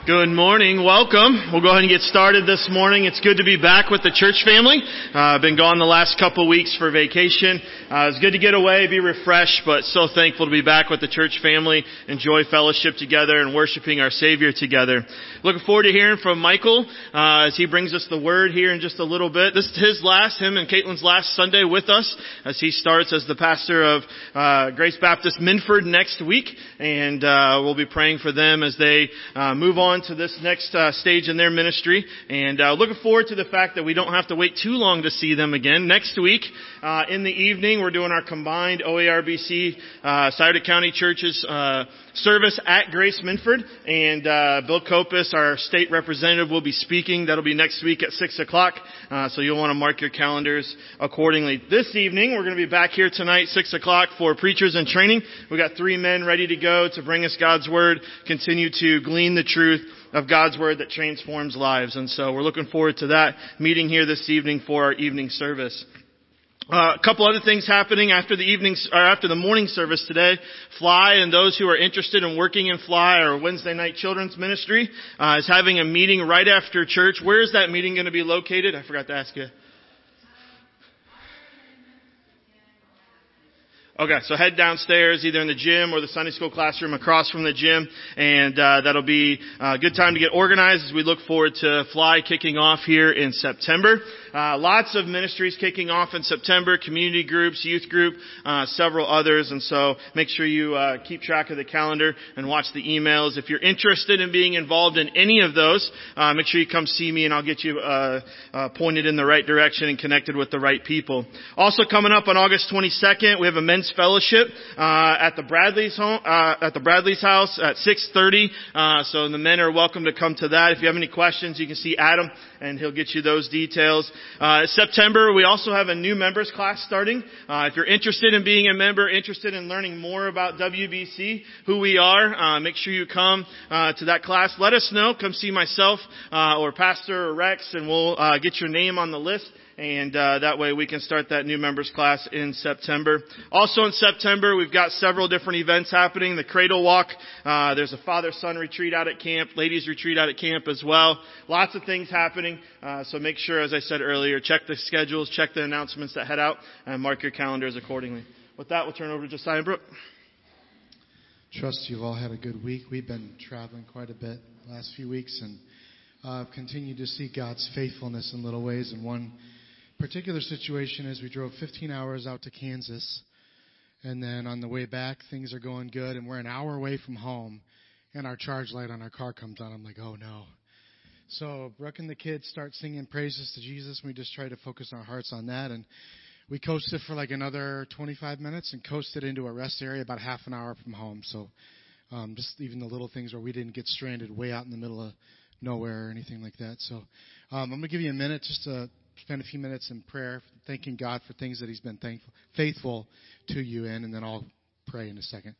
Good morning. Welcome. We'll go ahead and get started this morning. It's good to be back with the church family. I've been gone the last couple weeks for vacation. It's good to get away, be refreshed, but so thankful to be back with the church family, enjoy fellowship together and worshiping our Savior together. Looking forward to hearing from Michael as he brings us the word here in just a little bit. This is him and Caitlin's last Sunday with us as he starts as the pastor of Grace Baptist Minford next week, and we'll be praying for them as they move on to this next stage in their ministry, and looking forward to the fact that we don't have to wait too long to see them again. Next week, in the evening, we're doing our combined OARBC, Scioto County Churches, service at Grace Minford, and Bill Kopis, our state representative, will be speaking. That'll be next week at 6 o'clock, so you'll want to mark your calendars accordingly. This evening, we're going to be back here tonight, 6 o'clock, for Preachers in Training. We've got 3 men ready to go to bring us God's Word, continue to glean the truth of God's Word that transforms lives. And so we're looking forward to that meeting here this evening for our evening service. A couple other things happening after the morning service today. Fly and those who are interested in working in Fly, our Wednesday night children's ministry, is having a meeting right after church. Where is that meeting going to be located? I forgot to ask you. Okay, so head downstairs, either in the gym or the Sunday school classroom across from the gym, and that'll be a good time to get organized as we look forward to Fly kicking off here in September. Lots of ministries kicking off in September, community groups, youth group, several others, and so make sure you keep track of the calendar and watch the emails. If you're interested in being involved in any of those, make sure you come see me and I'll get you pointed in the right direction and connected with the right people. Also coming up on August 22nd, we have a men's fellowship at the Bradley's home, at the Bradley's house at 6:30. So the men are welcome to come to that. If you have any questions, you can see Adam and he'll get you those details. September, we also have a new members class starting. If you're interested in being a member, interested in learning more about WBC, who we are, make sure you come to that class. Let us know. Come see myself or Pastor or Rex, and we'll get your name on the list. And that way we can start that new members class in September. Also in September, we've got several different events happening. The Cradle Walk, there's a father-son retreat out at camp, ladies retreat out at camp as well. Lots of things happening. So make sure, as I said earlier, check the schedules, check the announcements that head out, and mark your calendars accordingly. With that, we'll turn over to Josiah Brooke. Trust you've all had a good week. We've been traveling quite a bit the last few weeks, and I've continued to see God's faithfulness in little ways. And one particular situation is we drove 15 hours out to Kansas, and then on the way back, things are going good, and we're an hour away from home, and our charge light on our car comes on. I'm like, oh no. So Brooke and the kids start singing praises to Jesus, and we just try to focus our hearts on that, and we coasted for like another 25 minutes and coasted into a rest area about half an hour from home. So just even the little things where we didn't get stranded way out in the middle of nowhere or anything like that. So I'm going to give you a minute just to spend a few minutes in prayer, thanking God for things that He's been faithful to you in, and then I'll pray in a second.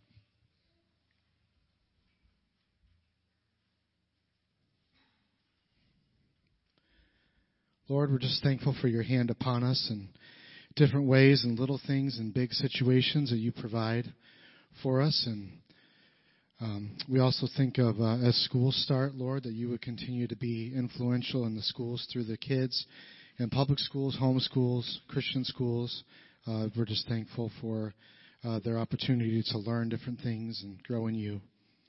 Lord, we're just thankful for your hand upon us in different ways and little things and big situations that you provide for us. And we also think of as schools start, Lord, that you would continue to be influential in the schools through the kids in public schools, home schools, Christian schools. We're just thankful for their opportunity to learn different things and grow in you.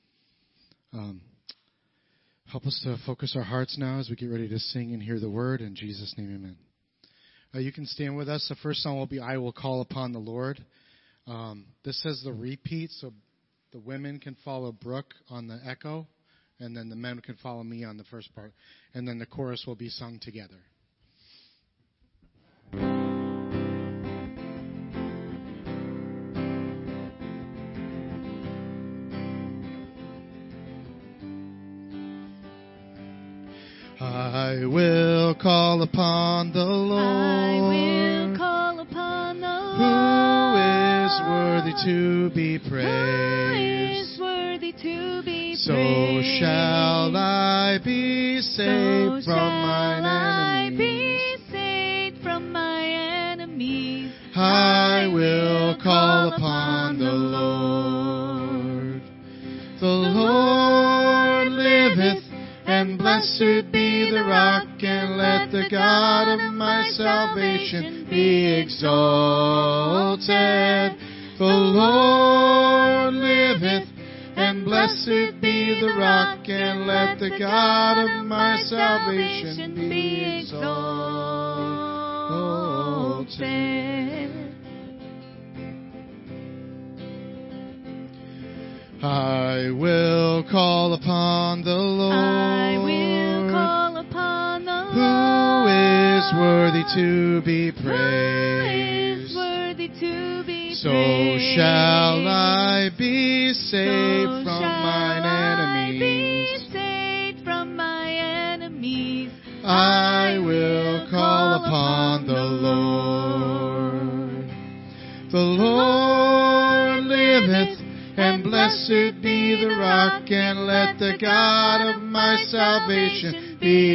Help us to focus our hearts now as we get ready to sing and hear the word. In Jesus' name, amen. You can stand with us. The first song will be I Will Call Upon the Lord. This says the repeat, so the women can follow Brooke on the echo, and then the men can follow me on the first part. And then the chorus will be sung together. I will call upon the Lord. I will call upon the Lord. Who is worthy to be praised. Who is worthy to be praised. So shall I be saved from mine enemies. I will call upon the Lord. The Lord liveth blessed be the rock, and let the God of my salvation be exalted. The Lord liveth, and blessed be the rock, and let the God of my salvation be exalted. I will call upon the Lord. I will call upon the Lord. Who is worthy to be praised? Who is worthy to be praised? So shall I be saved from mine enemies. I will call upon the Lord. The Lord liveth, and blessed be the rock, and let the God of my salvation be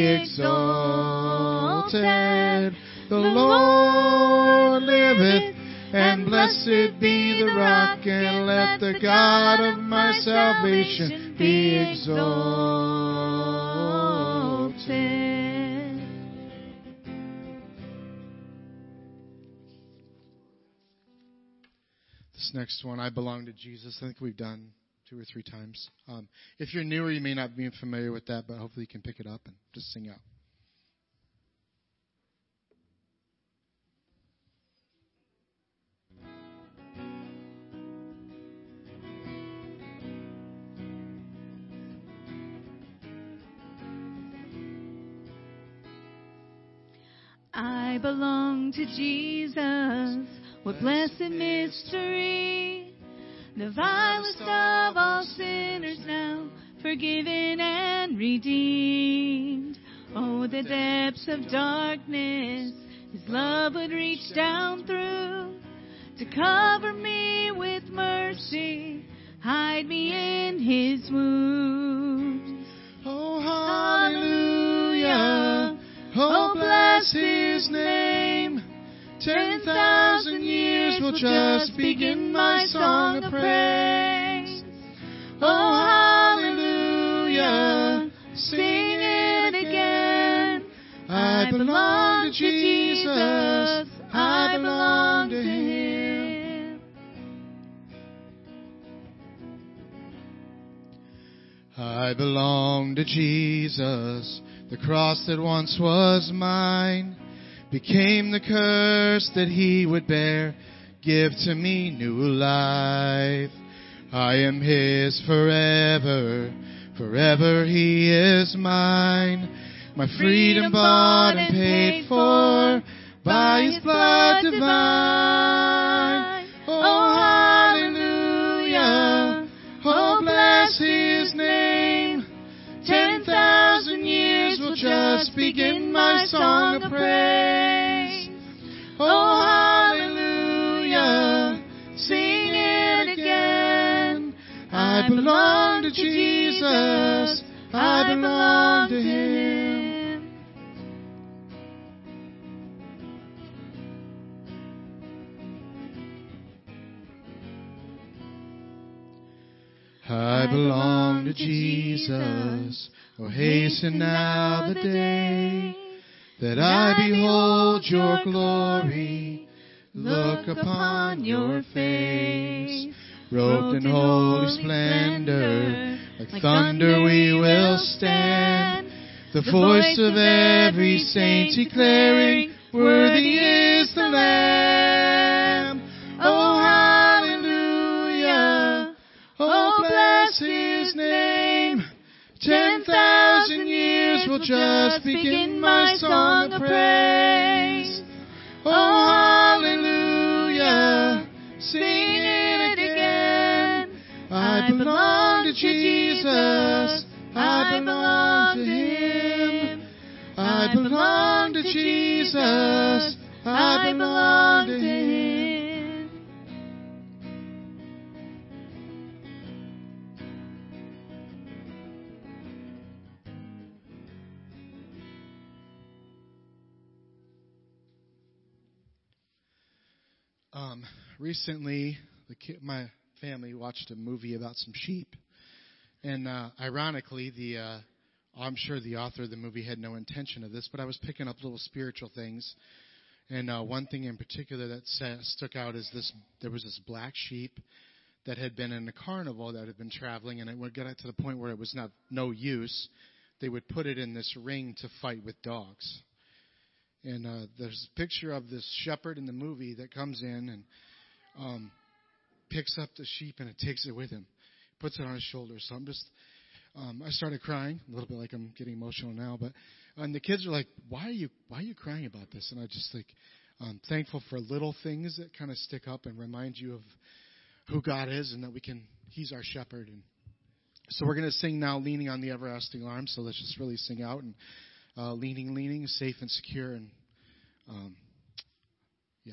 exalted. The Lord liveth, and blessed be the rock, and let the God of my salvation be exalted. This next one, I Belong to Jesus, I think we've done 2 or 3 times. If you're newer, you may not be familiar with that, but hopefully you can pick it up and just sing out. I belong to Jesus. What blessed mystery. The vilest of all sinners now forgiven and redeemed. Oh, the depths of darkness His love would reach down through to cover me with mercy, hide me in His wounds. Oh, hallelujah. Oh, bless His name. 10,000 years will just begin my song of praise. Oh, hallelujah. Sing it again. I belong to Jesus. I belong to Him. I belong to Jesus. The cross that once was mine became the curse that He would bear. Give to me new life. I am His forever. Forever He is mine. My freedom bought and paid for by His blood divine. Oh, hallelujah. Oh, bless His name. 10,000 years will just begin my song of praise. Oh, hallelujah. Sing it again. I belong to Jesus. I belong to Him. I belong to Jesus. Oh, hasten now the day that I behold your glory, look upon your face. Robed in holy splendor, like thunder we will stand. The voice of every saint declaring, worthy is the Lamb. Oh, hallelujah. Oh, bless His name. 10,000 years will just begin my song of praise. Oh, hallelujah. Sing it again. I belong to Jesus. I belong to Him. I belong to Jesus. I belong to Him. Recently, my family watched a movie about some sheep, and ironically, the I'm sure the author of the movie had no intention of this, but I was picking up little spiritual things. And one thing in particular that stuck out is this: there was this black sheep that had been in a carnival that had been traveling, and it would get to the point where it was no use. They would put it in this ring to fight with dogs. And there's a picture of this shepherd in the movie that comes in and picks up the sheep and it takes it with him, puts it on his shoulder. So I started crying a little bit, like I'm getting emotional now. But and the kids are like, "Why are you crying about this?" And I just I'm thankful for little things that kind of stick up and remind you of who God is and that He's our shepherd. And so we're going to sing now, "Leaning on the Everlasting Arms." So let's just really sing out and leaning, safe and secure, and yeah.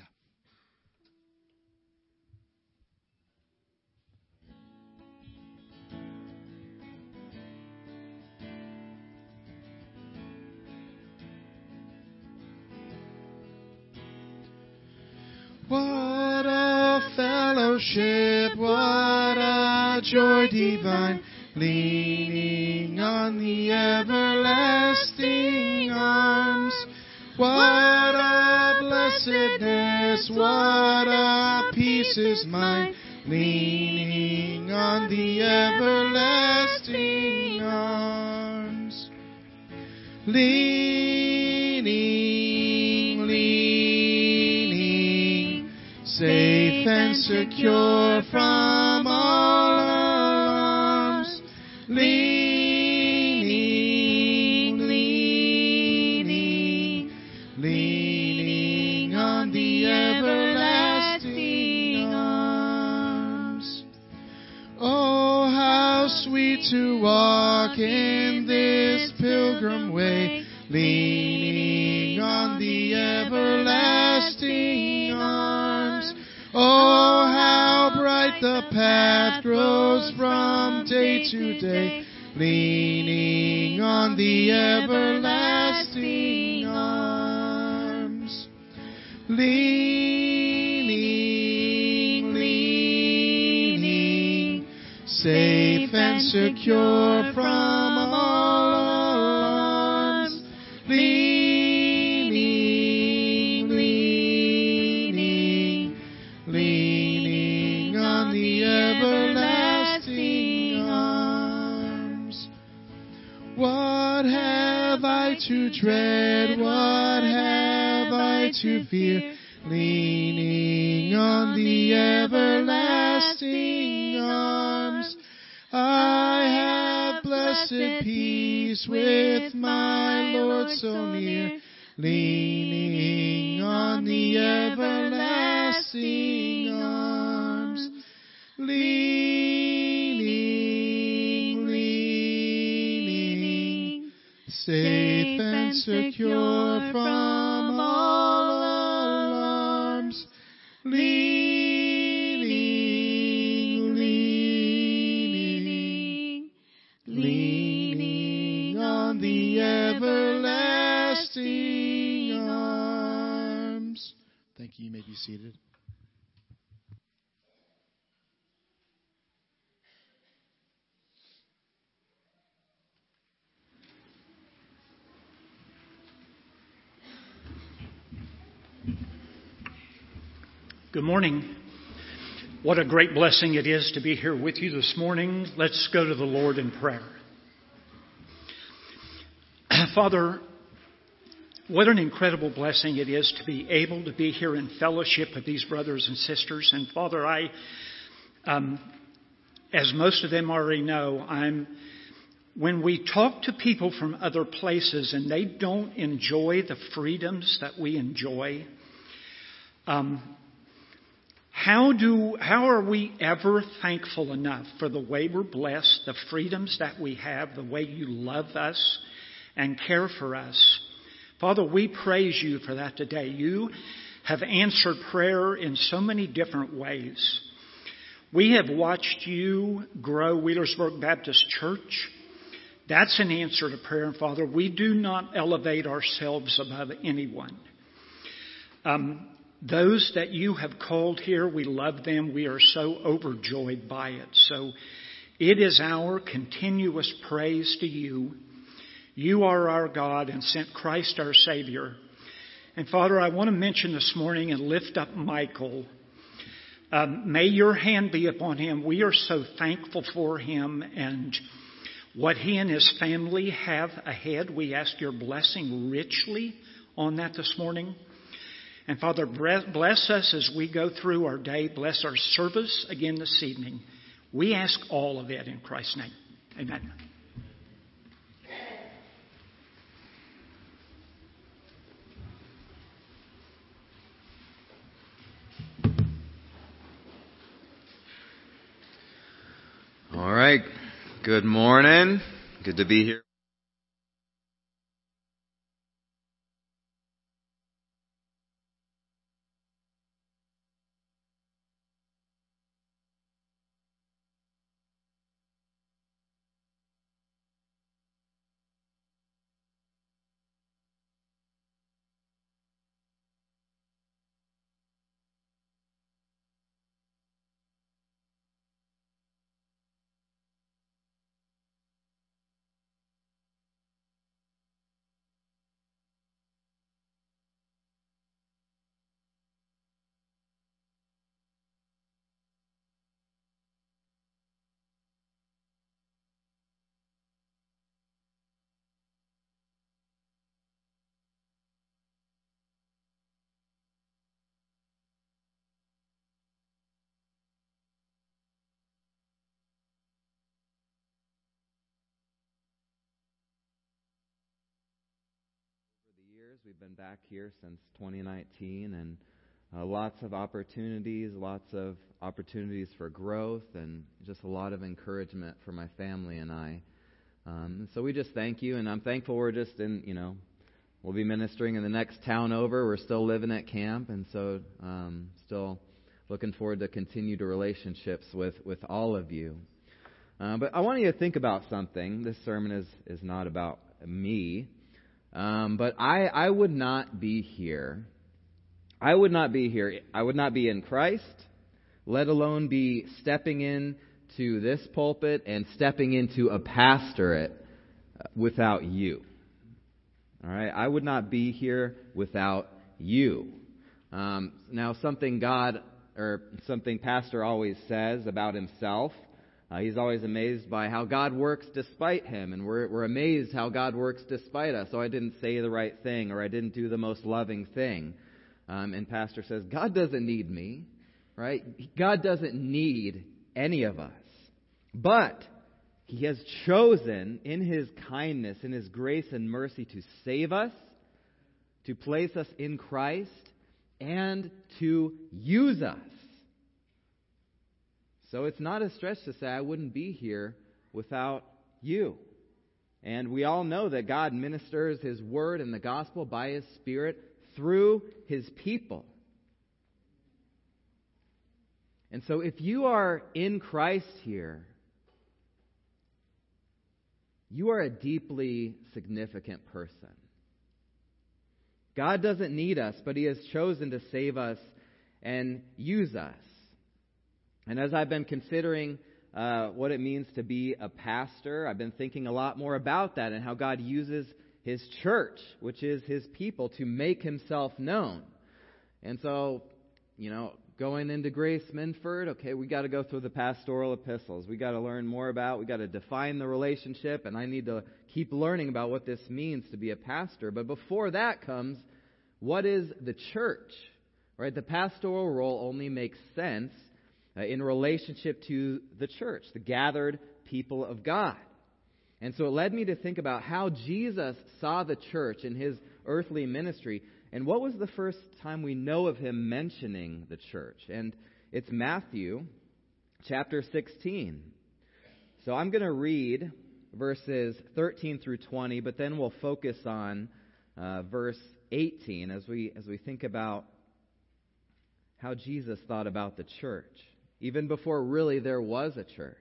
What a fellowship, what a joy divine, leaning on the everlasting arms. What a blessedness, what a peace is mine, leaning on the everlasting arms. Leaning, safe and secure from all alarms. Leaning on the everlasting arms. Oh, how sweet to walk in this pilgrim way, leaning on the everlasting arms. Oh, how bright the path grows from day to day, leaning on the everlasting arms. Leaning, safe and secure from all alarms. Leaning on the everlasting arms. What have I to dread? What have I to fear? Leaning on the everlasting arms. I have blessed peace with my Lord so near, leaning on the everlasting arms. Leaning, safe and secure from all alarms. Leaning on the everlasting arms. Thank you. You may be seated. Good morning. What a great blessing it is to be here with you this morning. Let's go to the Lord in prayer. Father, what an incredible blessing it is to be able to be here in fellowship with these brothers and sisters. And Father, as most of them already know, when we talk to people from other places and they don't enjoy the freedoms that we enjoy, how are we ever thankful enough for the way we're blessed, the freedoms that we have, the way you love us and care for us? Father, we praise you for that today. You have answered prayer in so many different ways. We have watched you grow Wheelersburg Baptist Church. That's an answer to prayer. And Father, we do not elevate ourselves above anyone. Those that you have called here, we love them. We are so overjoyed by it. So it is our continuous praise to you You are our God and sent Christ our Savior. And Father, I want to mention this morning and lift up Michael. May your hand be upon him. We are so thankful for him and what he and his family have ahead. We ask your blessing richly on that this morning. And Father, bless us as we go through our day. Bless our service again this evening. We ask all of it in Christ's name. Amen. All right. Good morning. Good to be here. We've been back here since 2019, and lots of opportunities for growth, and just a lot of encouragement for my family and I. So we just thank you, and I'm thankful we're just we'll be ministering in the next town over. We're still living at camp, and so still looking forward to continued relationships with all of you. But I want you to think about something. This sermon is not about me. But I would not be here. I would not be here. I would not be in Christ, let alone be stepping into this pulpit and stepping into a pastorate without you. All right? I would not be here without you. Now, something Pastor always says about himself. He's always amazed by how God works despite him, and we're amazed how God works despite us. So I didn't say the right thing, or I didn't do the most loving thing. And Pastor says, God doesn't need me, right? God doesn't need any of us. But He has chosen in His kindness, in His grace and mercy to save us, to place us in Christ, and to use us. So it's not a stretch to say I wouldn't be here without you. And we all know that God ministers His Word and the Gospel by His Spirit through His people. And so if you are in Christ here, you are a deeply significant person. God doesn't need us, but He has chosen to save us and use us. And as I've been considering what it means to be a pastor, I've been thinking a lot more about that and how God uses His church, which is His people, to make Himself known. And so, going into Grace Minford, okay, we got to go through the pastoral epistles. We got to learn more about, we got to define the relationship, and I need to keep learning about what this means to be a pastor. But before that comes, what is the church? Right? The pastoral role only makes sense in relationship to the church, the gathered people of God. And so it led me to think about how Jesus saw the church in His earthly ministry. And what was the first time we know of Him mentioning the church? And it's Matthew chapter 16. So I'm going to read verses 13 through 20, but then we'll focus on verse 18 as we think about how Jesus thought about the church, even before really there was a church.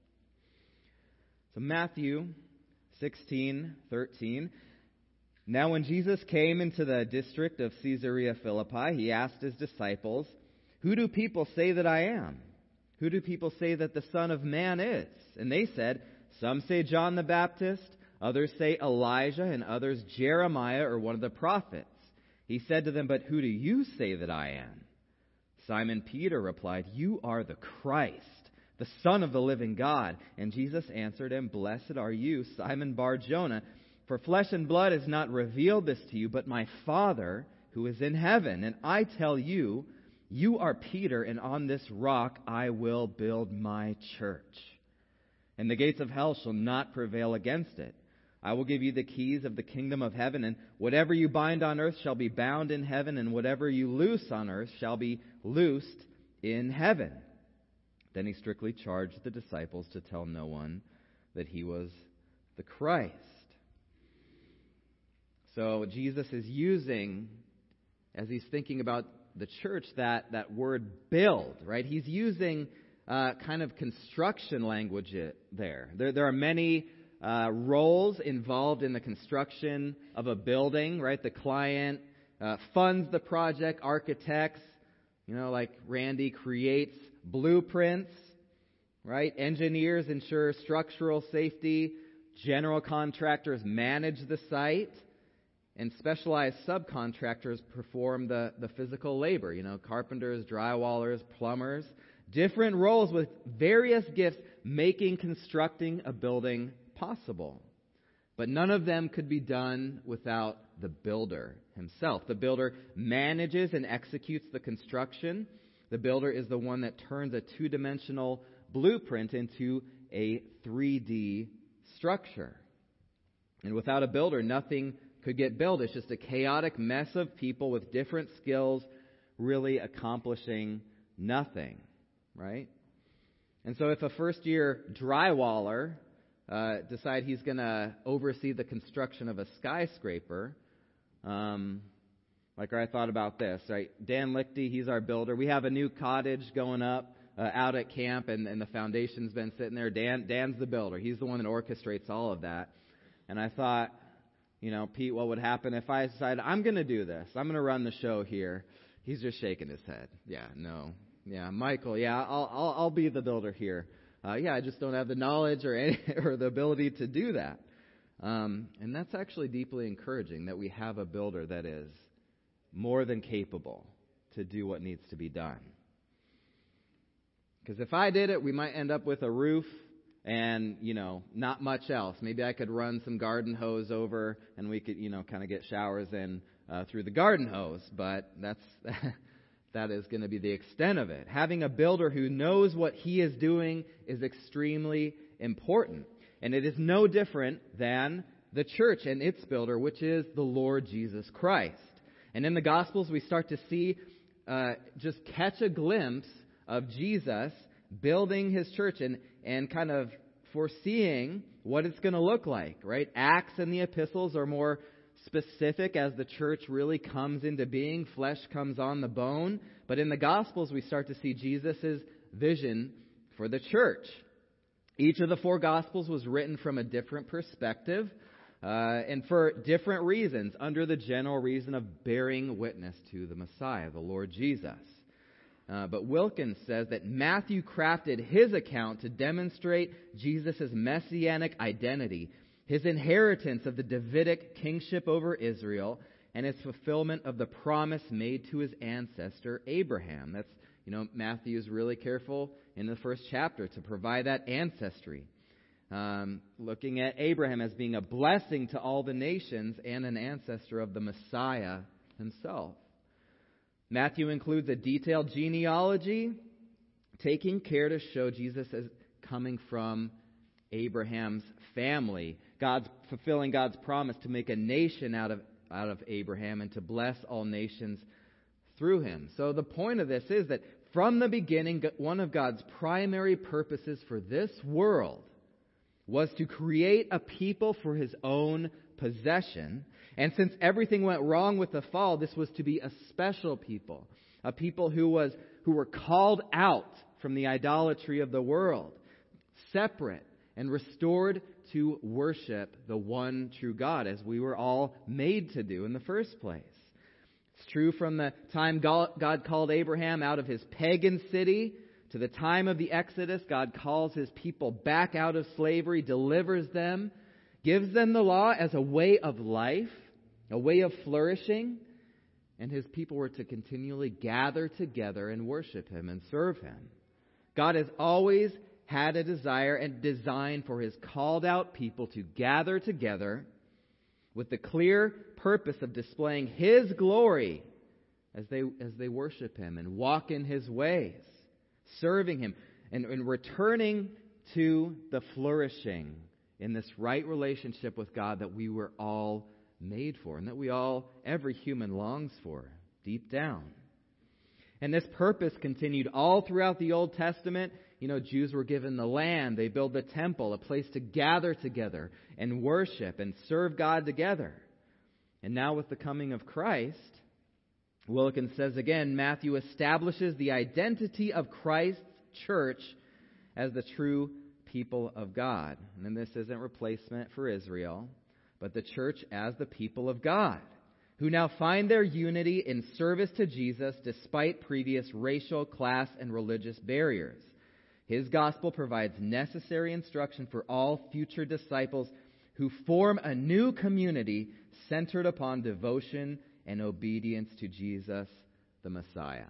So Matthew 16:13. Now when Jesus came into the district of Caesarea Philippi, He asked His disciples, "Who do people say that I am? Who do people say that the Son of Man is?" And they said, "Some say John the Baptist, Others say Elijah, and others Jeremiah or one of the prophets. He said to them, "But who do you say that I am?" Simon Peter replied, "You are the Christ, the Son of the living God." And Jesus answered him, "Blessed are you, Simon Bar-Jonah, for flesh and blood has not revealed this to you, but my Father who is in heaven. And I tell you, you are Peter, and on this rock I will build my church. And the gates of hell shall not prevail against it. I will give you the keys of the kingdom of heaven, and whatever you bind on earth shall be bound in heaven, and whatever you loose on earth shall be loosed in heaven." Then he strictly charged the disciples to tell no one that he was the Christ. So Jesus is using, as he's thinking about the church, that word build, right? He's using kind of construction language there. There are many roles involved in the construction of a building, right? The client funds the project, architects, like Randy creates blueprints, right? Engineers ensure structural safety, general contractors manage the site, and specialized subcontractors perform the physical labor, carpenters, drywallers, plumbers. Different roles with various gifts making constructing a building possible. But none of them could be done without the builder himself. The builder manages and executes the construction. The builder is the one that turns a two-dimensional blueprint into a 3D structure. And without a builder, nothing could get built. It's just a chaotic mess of people with different skills really accomplishing nothing, right? And so if a first-year drywaller decide he's going to oversee the construction of a skyscraper, like I thought about this, right? Dan Lichty, he's our builder. We have a new cottage going up out at camp, and the foundation's been sitting there. Dan's the builder. He's the one that orchestrates all of that. And I thought, Pete, what would happen if I decided I'm going to do this? I'm going to run the show here. He's just shaking his head. Yeah, no. Yeah, Michael, yeah, I'll be the builder here. I just don't have the knowledge or the ability to do that. And that's actually deeply encouraging that we have a builder that is more than capable to do what needs to be done. Because if I did it, we might end up with a roof and, not much else. Maybe I could run some garden hose over and we could, kind of get showers in through the garden hose. But that is going to be the extent of it. Having a builder who knows what he is doing is extremely important. And it is no different than the church and its builder, which is the Lord Jesus Christ. And in the Gospels, we start to see, just catch a glimpse of Jesus building his church and kind of foreseeing what it's going to look like, right? Acts and the epistles are more specific as the church really comes into being. Flesh comes on the bone. But in the Gospels, we start to see Jesus' vision for the church. Each of the four Gospels was written from a different perspective and for different reasons, under the general reason of bearing witness to the Messiah, the Lord Jesus. But Wilkins says that Matthew crafted his account to demonstrate Jesus' messianic identity, his inheritance of the Davidic kingship over Israel, and his fulfillment of the promise made to his ancestor Abraham. That's, Matthew is really careful in the first chapter to provide that ancestry. Looking at Abraham as being a blessing to all the nations and an ancestor of the Messiah himself. Matthew includes a detailed genealogy, taking care to show Jesus as coming from Abraham's family. Fulfilling God's promise to make a nation out of Abraham and to bless all nations through him. So the point of this is that from the beginning, one of God's primary purposes for this world was to create a people for his own possession. And since everything went wrong with the fall, this was to be a special people, a people who were called out from the idolatry of the world, separate and restored to worship the one true God, as we were all made to do in the first place. It's true from the time God called Abraham out of his pagan city to the time of the Exodus. God calls his people back out of slavery, delivers them, gives them the law as a way of life, a way of flourishing, and His people were to continually gather together and worship Him and serve Him. God has always had a desire and design for His called out people to gather together with the clear purpose of displaying His glory as they worship Him and walk in His ways, serving Him and returning to the flourishing in this right relationship with God that we were all made for and that every human longs for deep down. And this purpose continued all throughout the Old Testament. Jews were given the land. They built the temple, a place to gather together and worship and serve God together. And now with the coming of Christ, Wilkins says again, Matthew establishes the identity of Christ's church as the true people of God. And then this isn't replacement for Israel, but the church as the people of God, who now find their unity in service to Jesus despite previous racial, class, and religious barriers. His gospel provides necessary instruction for all future disciples who form a new community centered upon devotion and obedience to Jesus, the Messiah.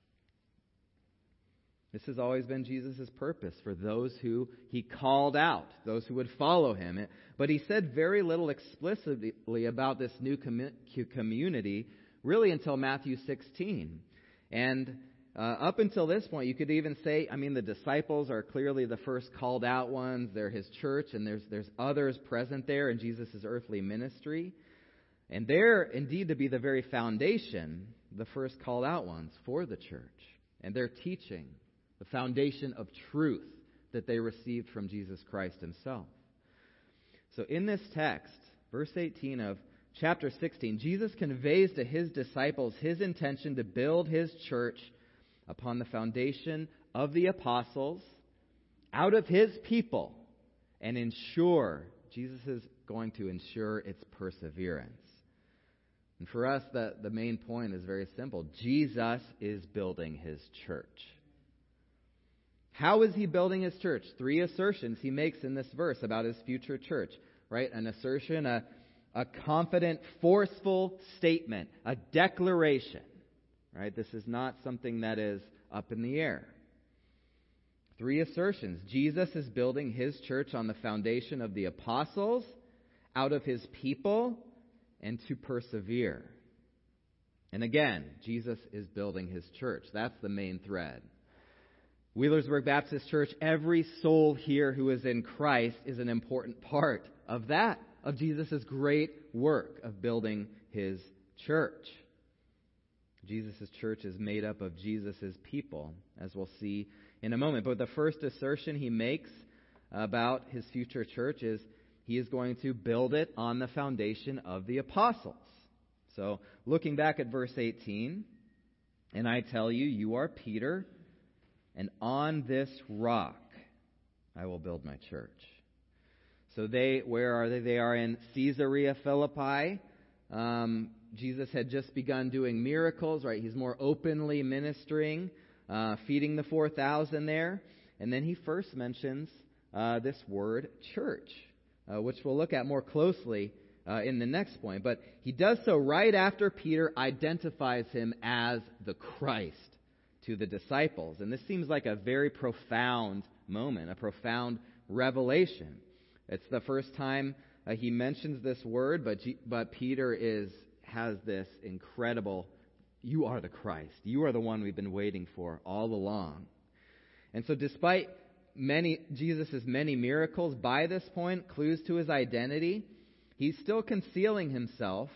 This has always been Jesus' purpose for those who He called out, those who would follow Him. But He said very little explicitly about this new community, really until Matthew 16. And up until this point, you could even say, the disciples are clearly the first called out ones. They're His church, and there's others present there in Jesus' earthly ministry. And they're indeed to be the very foundation, the first called out ones for the church. And they're teaching the foundation of truth that they received from Jesus Christ Himself. So in this text, verse 18 of chapter 16, Jesus conveys to His disciples His intention to build His church upon the foundation of the apostles, out of His people, and Jesus is going to ensure its perseverance. And for us, the main point is very simple. Jesus is building His church. How is He building His church? 3 assertions He makes in this verse about His future church, right? An assertion, a confident, forceful statement, a declaration, right? This is not something that is up in the air. 3 assertions. Jesus is building His church on the foundation of the apostles, out of His people, and to persevere. And again, Jesus is building His church. That's the main thread. Wheelersburg Baptist Church, every soul here who is in Christ is an important part of that, of Jesus' great work of building His church. Jesus' church is made up of Jesus' people, as we'll see in a moment. But the first assertion He makes about His future church is He is going to build it on the foundation of the apostles. So, looking back at verse 18, and I tell you, you are Peter, and on this rock I will build my church. So where are they? They are in Caesarea Philippi. Jesus had just begun doing miracles, right? He's more openly ministering, feeding the 4,000 there. And then He first mentions this word, church, which we'll look at more closely in the next point. But He does so right after Peter identifies Him as the Christ to the disciples. And this seems like a very profound moment, a profound revelation. It's the first time He mentions this word, but Peter has this incredible, you are the Christ. You are the one we've been waiting for all along. And so despite Jesus' many miracles, by this point, clues to His identity, He's still concealing Himself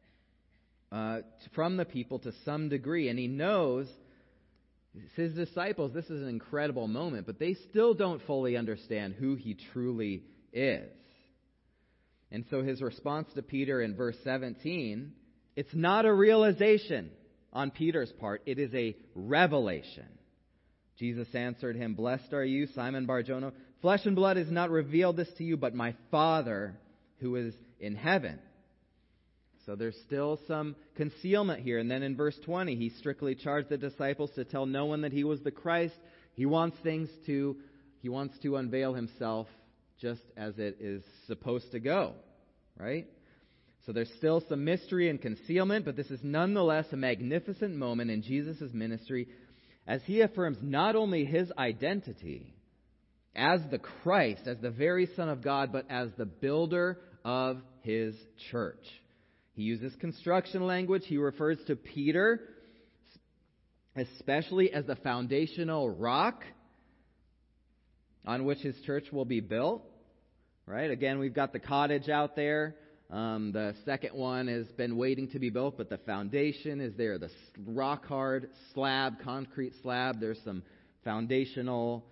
from the people to some degree. And He knows His disciples, this is an incredible moment, but they still don't fully understand who He truly is. And so His response to Peter in verse 17, it's not a realization on Peter's part, it is a revelation. Jesus answered him, "Blessed are you, Simon Bar-Jonah. Flesh and blood has not revealed this to you, but my Father who is in heaven." So there's still some concealment here. And then in verse 20, He strictly charged the disciples to tell no one that He was the Christ. He wants to unveil Himself just as it is supposed to go, right? So there's still some mystery and concealment, but this is nonetheless a magnificent moment in Jesus' ministry as he affirms not only his identity as the Christ, as the very Son of God, but as the builder of his church. He uses construction language. He refers to Peter especially as the foundational rock on which his church will be built. Right? Again, we've got the cottage out there. The second one has been waiting to be built, but the foundation is there. The rock-hard slab, concrete slab. There's some foundational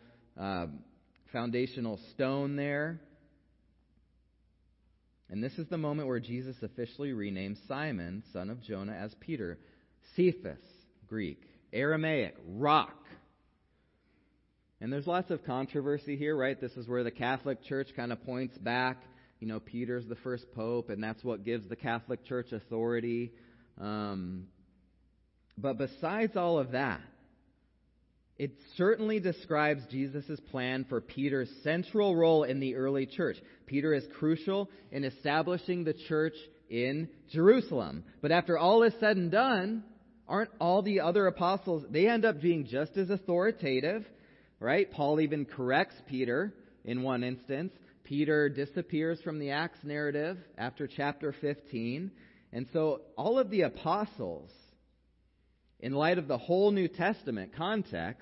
stone there. And this is the moment where Jesus officially renames Simon, son of Jonah, as Peter. Cephas, Greek. Aramaic, rock. And there's lots of controversy here, right? This is where the Catholic Church kind of points back. You know, Peter's the first pope, and that's what gives the Catholic Church authority. But besides all of that, it certainly describes Jesus' plan for Peter's central role in the early church. Peter is crucial in establishing the church in Jerusalem. But after all is said and done, aren't all the other apostles, they end up being just as authoritative, right? Paul even corrects Peter in one instance. Peter disappears from the Acts narrative after chapter 15. And so all of the apostles, in light of the whole New Testament context,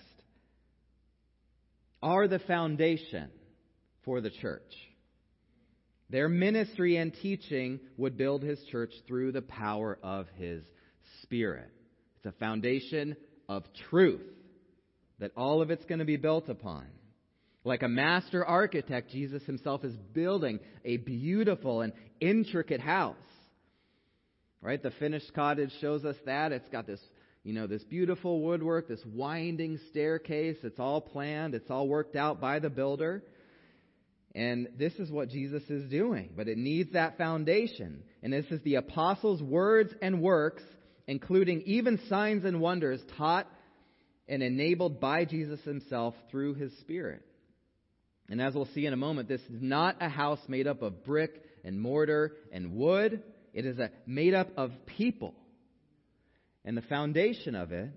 are the foundation for the church. Their ministry and teaching would build his church through the power of his Spirit. It's a foundation of truth that all of it's going to be built upon. Like a master architect, Jesus himself is building a beautiful and intricate house. Right? The finished cottage shows us that. It's got this, this beautiful woodwork, this winding staircase. It's all planned. It's all worked out by the builder. And this is what Jesus is doing. But it needs that foundation. And this is the apostles' words and works, including even signs and wonders taught and enabled by Jesus himself through his Spirit. And as we'll see in a moment, this is not a house made up of brick and mortar and wood. It is made up of people. And the foundation of it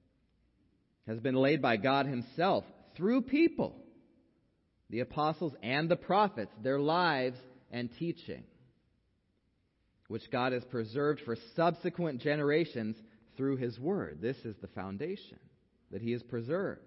has been laid by God himself through people, the apostles and the prophets, their lives and teaching, which God has preserved for subsequent generations through his word. This is the foundation that he has preserved.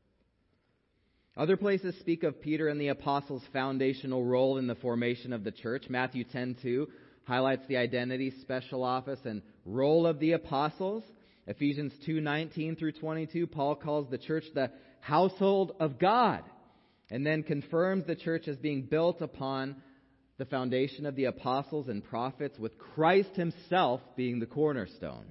Other places speak of Peter and the apostles' foundational role in the formation of the church. Matthew 10:2 highlights the identity, special office, and role of the apostles. Ephesians 2:19 through 22, Paul calls the church the household of God, and then confirms the church as being built upon the foundation of the apostles and prophets, with Christ himself being the cornerstone.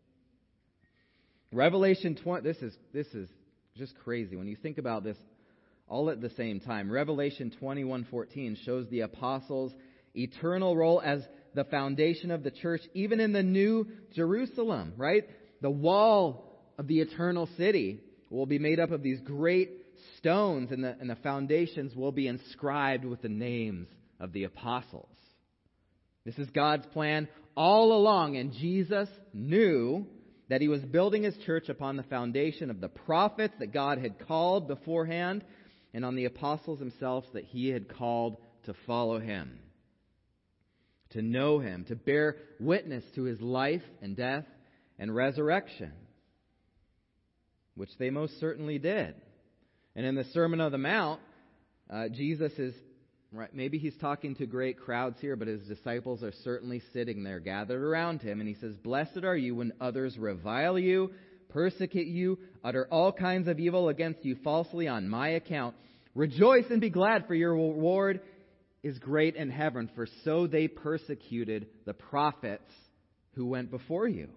Revelation 20, this is just crazy when you think about this all at the same time. Revelation 21:14 shows the apostles' eternal role as the foundation of the church, even in the New Jerusalem, right? The wall of the eternal city will be made up of these great stones, and the foundations will be inscribed with the names of the apostles. This is God's plan all along, and Jesus knew that he was building his church upon the foundation of the prophets that God had called beforehand, and on the apostles themselves that he had called to follow him, to know him, to bear witness to his life and death and resurrection, which they most certainly did. And in the Sermon on the Mount, Jesus is, right, maybe he's talking to great crowds here, but his disciples are certainly sitting there gathered around him. And he says, "Blessed are you when others revile you, persecute you, utter all kinds of evil against you falsely on my account. Rejoice and be glad, for your reward is great in heaven, for so they persecuted the prophets who went before you."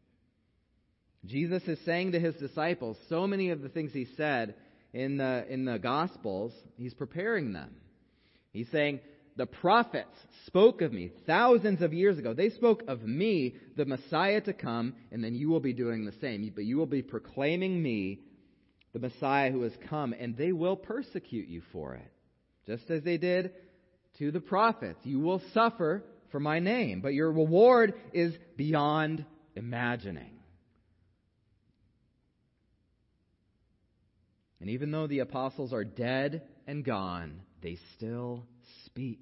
Jesus is saying to his disciples so many of the things he said in the Gospels, he's preparing them. He's saying, the prophets spoke of me thousands of years ago. They spoke of me, the Messiah to come, and then you will be doing the same. But you will be proclaiming me, the Messiah who has come, and they will persecute you for it. just as they did to the prophets. You will suffer for my name, but your reward is beyond imagining. And even though the apostles are dead and gone, they still speak.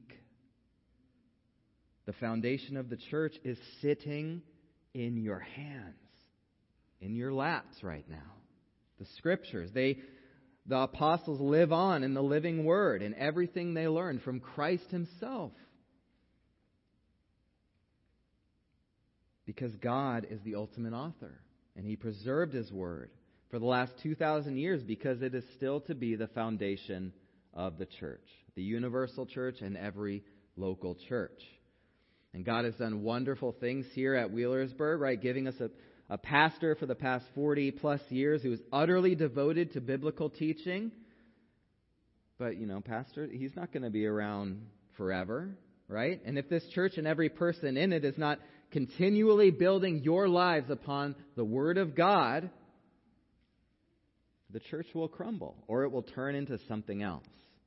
The foundation of the church is sitting in your hands, in your laps right now. The Scriptures, the apostles live on in the living Word and everything they learned from Christ Himself. Because God is the ultimate author, and He preserved His Word for the last 2,000 years because it is still to be the foundation of the church, the universal church and every local church. And God has done wonderful things here at Wheelersburg, right? Giving us a pastor for the past 40 plus years who is utterly devoted to biblical teaching. But, pastor, he's not going to be around forever, right? And if this church and every person in it is not continually building your lives upon the Word of God, the church will crumble, or it will turn into something else.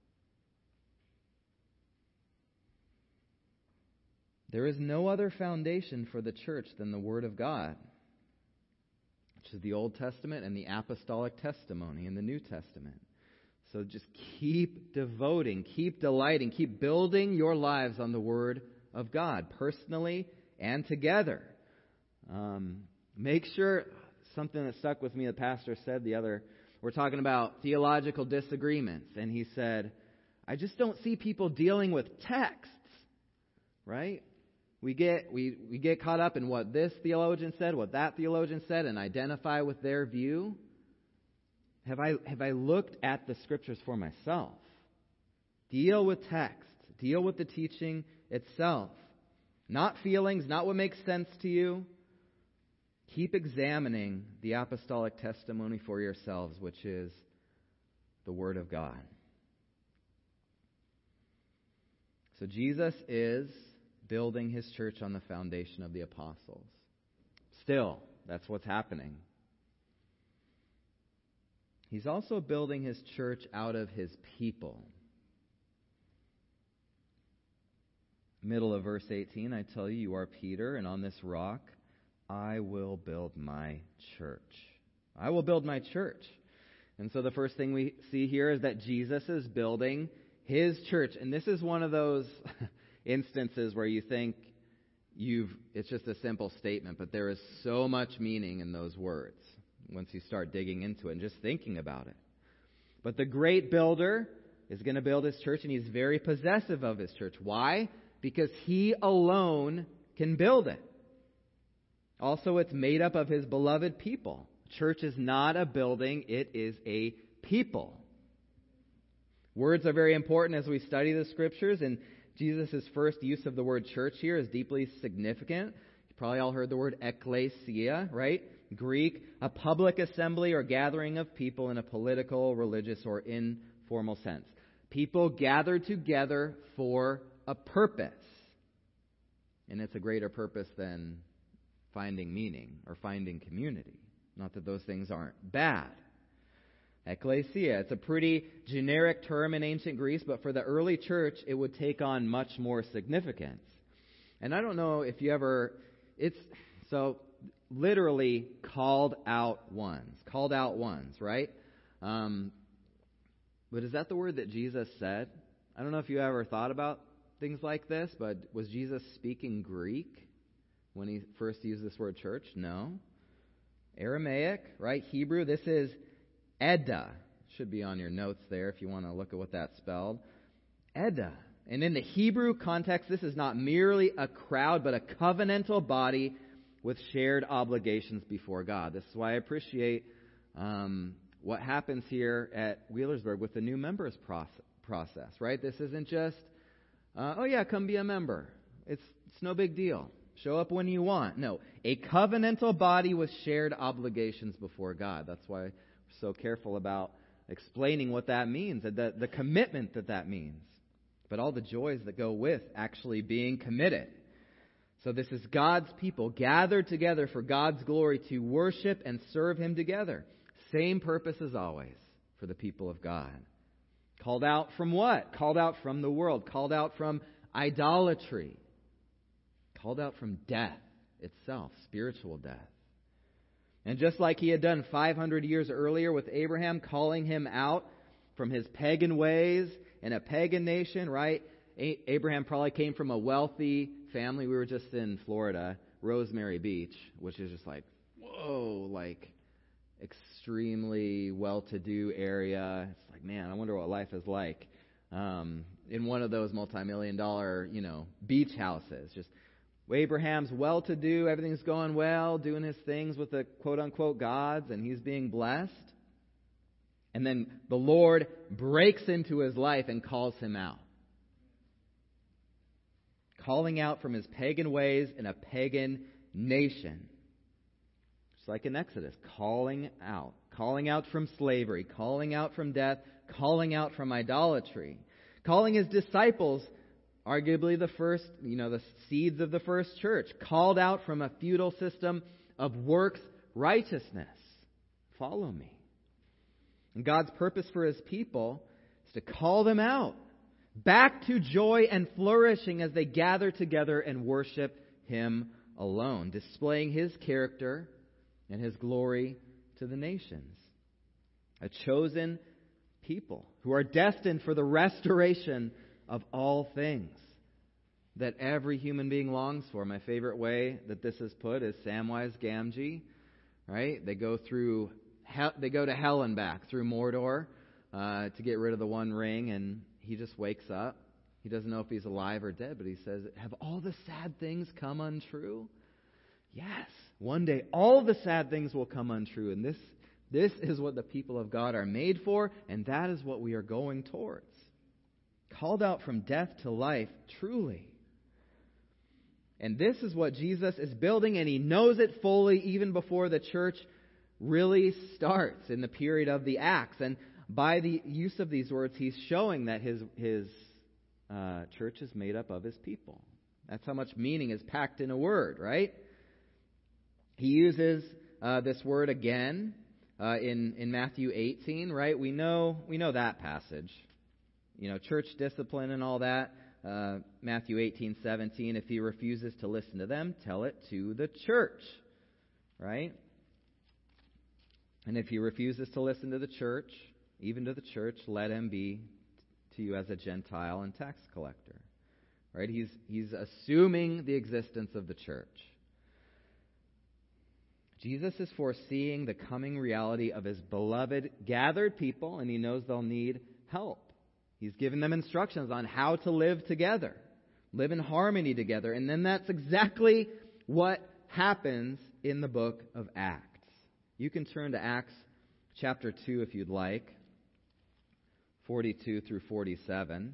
There is no other foundation for the church than the Word of God, which is the Old Testament and the apostolic testimony in the New Testament. So just keep devoting, keep delighting, keep building your lives on the Word of God, personally and together. Make sure, something that stuck with me, the pastor said we're talking about theological disagreements, and he said, I just don't see people dealing with texts, right? We get caught up in what this theologian said, what that theologian said, and identify with their view. Have I looked at the Scriptures for myself? Deal with text. Deal with the teaching itself. Not feelings, not what makes sense to you. Keep examining the apostolic testimony for yourselves, which is the Word of God. So Jesus is building His church on the foundation of the apostles. Still, that's what's happening. He's also building His church out of His people. Middle of verse 18, I tell you are Peter, and on this rock I will build my church. I will build my church. And so the first thing we see here is that Jesus is building His church. And this is one of those instances where you think it's just a simple statement, but there is so much meaning in those words once you start digging into it and just thinking about it. But the great builder is going to build His church, and He's very possessive of His church. Why? Because He alone can build it. Also, it's made up of His beloved people. Church is not a building, it is a people. Words are very important as we study the Scriptures, and Jesus' first use of the word church here is deeply significant. You probably all heard the word ekklesia, right? Greek, a public assembly or gathering of people in a political, religious, or informal sense. People gathered together for a purpose. And it's a greater purpose than finding meaning or finding community. Not that those things aren't bad. Ekklesia, it's a pretty generic term in ancient Greece, but for the early church, it would take on much more significance. And I don't know if you ever, literally called out ones, right? But is that the word that Jesus said? I don't know if you ever thought about things like this, but was Jesus speaking Greek when He first used this word church? No. Aramaic, right? Hebrew, this is Edda. Should be on your notes there if you want to look at what that's spelled. Edda. And in the Hebrew context, this is not merely a crowd, but a covenantal body with shared obligations before God. This is why I appreciate what happens here at Wheelersburg with the new members process, right? This isn't just, come be a member. It's no big deal. Show up when you want. No, a covenantal body with shared obligations before God. That's why we're so careful about explaining what that means, and the commitment that means. But all the joys that go with actually being committed. So this is God's people gathered together for God's glory to worship and serve Him together. Same purpose as always for the people of God. Called out from what? Called out from the world. Called out from idolatry. Called out from death itself, spiritual death. And just like he had done 500 years earlier with Abraham, calling him out from his pagan ways in a pagan nation, right? Abraham probably came from a wealthy family. We were just in Florida, Rosemary Beach, which is just like, whoa, like extremely well-to-do area. It's like, man, I wonder what life is like in one of those multi-million-dollar, beach houses. Just Abraham's well-to-do, everything's going well, doing his things with the quote-unquote gods, and he's being blessed. And then the Lord breaks into his life and calls him out. Calling out from his pagan ways in a pagan nation. Just like in Exodus, calling out from slavery, calling out from death, calling out from idolatry. Calling his disciples, arguably the first, the seeds of the first church, called out from a feudal system of works righteousness. Follow me. And God's purpose for his people is to call them out back to joy and flourishing as they gather together and worship him alone, displaying his character and his glory to the nations. A chosen people who are destined for the restoration of all things that every human being longs for. My favorite way that this is put is Samwise Gamgee, right? They go to hell and back through Mordor to get rid of the One Ring, and he just wakes up. He doesn't know if he's alive or dead, but he says, have all the sad things come untrue? Yes. One day all the sad things will come untrue, and this is what the people of God are made for, and that is what we are going towards. Called out from death to life, truly. And this is what Jesus is building, and he knows it fully even before the church really starts in the period of the Acts. And by the use of these words, he's showing that his church is made up of his people. That's how much meaning is packed in a word, right? He uses this word again in Matthew 18, right? We know that passage. Church discipline and all that. Matthew 18:17. If he refuses to listen to them, tell it to the church, right? And if he refuses to listen to the church, even to the church, let him be to you as a Gentile and tax collector. Right? He's assuming the existence of the church. Jesus is foreseeing the coming reality of his beloved gathered people, and he knows they'll need help. He's given them instructions on how to live together, live in harmony together. And then that's exactly what happens in the book of Acts. You can turn to Acts chapter 2 if you'd like, 42 through 47.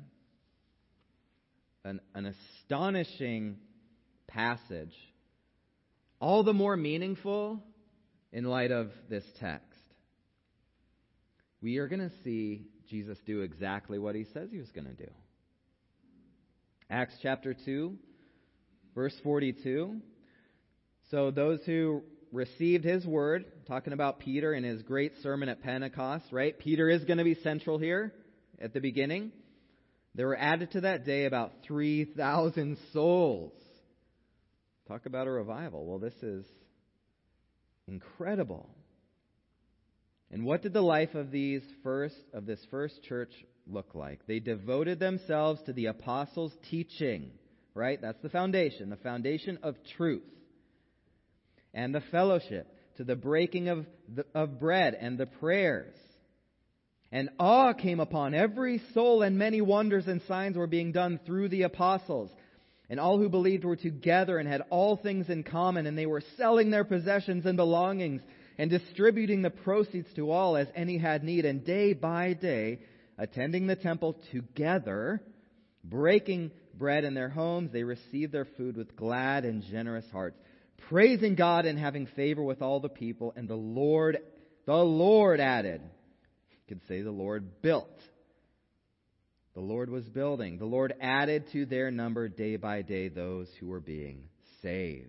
An astonishing passage, all the more meaningful in light of this text. We are going to see Jesus do exactly what he says he was going to do. Acts chapter 2, verse 42. So those who received his word, talking about Peter and his great sermon at Pentecost, right? Peter is going to be central here at the beginning. There were added to that day about 3,000 souls. Talk about a revival. Well, this is incredible. And what did the life of this first church look like? They devoted themselves to the apostles' teaching, right? That's the foundation of truth. And the fellowship, to the breaking of bread and the prayers. And awe came upon every soul, and many wonders and signs were being done through the apostles. And all who believed were together and had all things in common, and they were selling their possessions and belongings and distributing the proceeds to all as any had need. And day by day, attending the temple together, breaking bread in their homes, they received their food with glad and generous hearts, praising God and having favor with all the people. And the Lord added. You could say the Lord built. The Lord was building. The Lord added to their number day by day those who were being saved.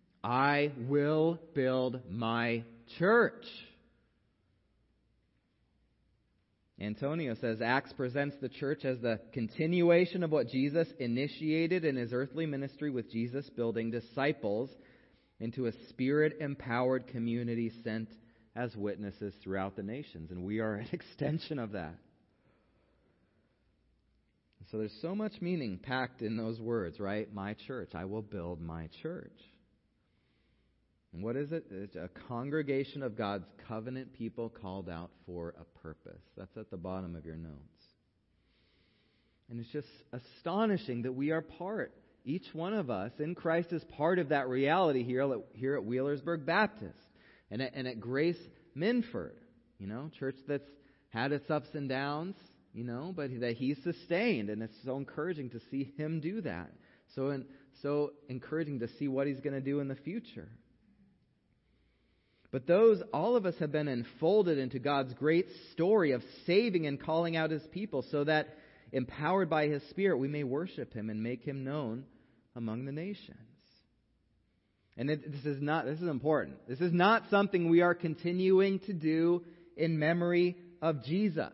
I will build my church. Antonio says, Acts presents the church as the continuation of what Jesus initiated in his earthly ministry, with Jesus building disciples into a Spirit-empowered community sent as witnesses throughout the nations. And we are an extension of that. So there's so much meaning packed in those words, right? My church. I will build my church. And what is it? It's a congregation of God's covenant people called out for a purpose. That's at the bottom of your notes. And it's just astonishing that we are part, each one of us in Christ is part of that reality here at Wheelersburg Baptist and at Grace Minford. Church that's had its ups and downs, but that He sustained. And it's so encouraging to see Him do that. So encouraging to see what He's going to do in the future. But all of us have been enfolded into God's great story of saving and calling out His people so that, empowered by His Spirit, we may worship Him and make Him known among the nations. And this is important. This is not something we are continuing to do in memory of Jesus.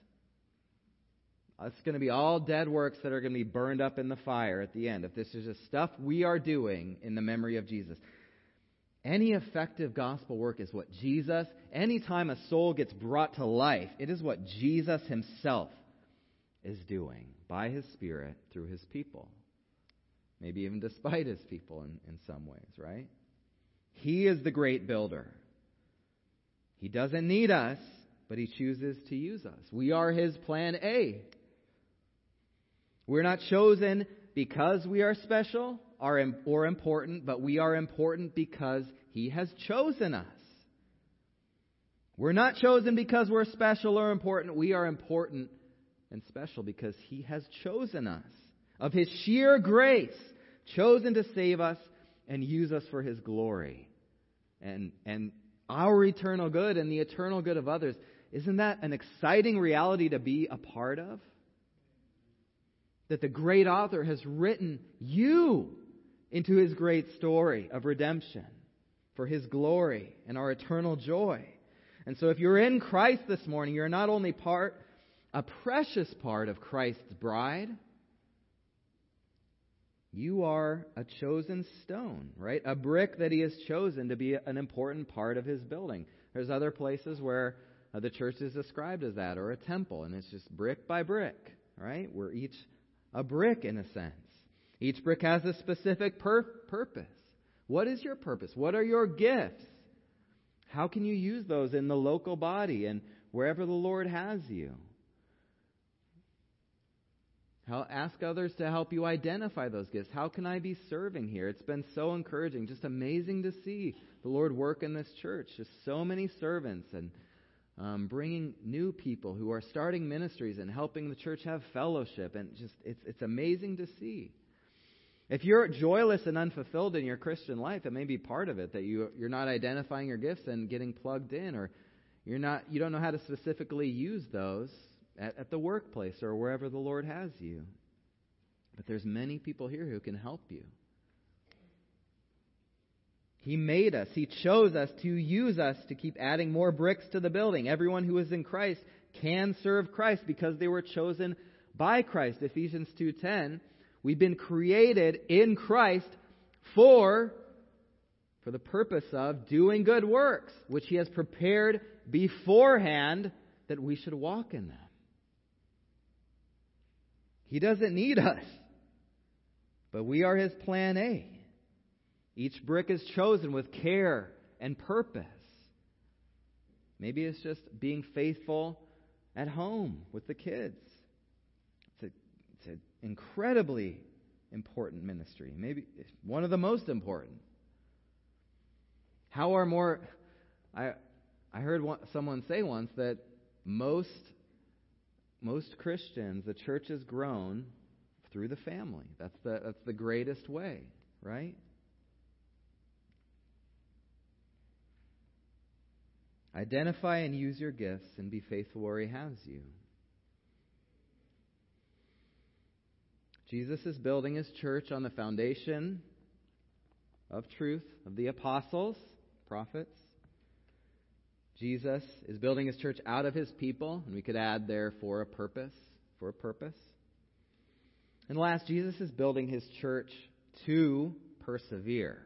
It's going to be all dead works that are going to be burned up in the fire at the end, if this is just stuff we are doing in the memory of Jesus. Any effective gospel work is what Jesus, anytime a soul gets brought to life, it is what Jesus Himself is doing by His Spirit through His people. Maybe even despite His people in some ways, right? He is the great builder. He doesn't need us, but He chooses to use us. We are His plan A. We're not chosen because we are special or important, but we are important because He has chosen us. We're not chosen because we're special or important. We are important and special because He has chosen us. Of His sheer grace, chosen to save us and use us for His glory. And our eternal good and the eternal good of others. Isn't that an exciting reality to be a part of? That the great author has written you into His great story of redemption for His glory and our eternal joy. And so if you're in Christ this morning, you're not only a precious part of Christ's bride, you are a chosen stone, right? A brick that He has chosen to be an important part of His building. There's other places where the church is described as that, or a temple, and it's just brick by brick, right? We're each a brick in a sense. Each brick has a specific purpose. What is your purpose? What are your gifts? How can you use those in the local body and wherever the Lord has you? Ask others to help you identify those gifts. How can I be serving here? It's been so encouraging, just amazing to see the Lord work in this church. Just so many servants and bringing new people who are starting ministries and helping the church have fellowship. And just it's amazing to see. If you're joyless and unfulfilled in your Christian life, it may be part of it that you're not identifying your gifts and getting plugged in, or you don't know how to specifically use those at the workplace or wherever the Lord has you. But there's many people here who can help you. He made us. He chose us to use us to keep adding more bricks to the building. Everyone who is in Christ can serve Christ because they were chosen by Christ. Ephesians 2:10, we've been created in Christ for the purpose of doing good works, which He has prepared beforehand that we should walk in them. He doesn't need us, but we are His plan A. Each brick is chosen with care and purpose. Maybe it's just being faithful at home with the kids. It's an incredibly important ministry. Maybe one of the most important. I heard someone say once that most Christians, the church has grown through the family. That's the greatest way, right? Identify and use your gifts and be faithful where He has you. Jesus is building His church on the foundation of truth, of the apostles, prophets, Jesus is building his church out of his people, and we could add there for a purpose. And last, Jesus is building his church to persevere.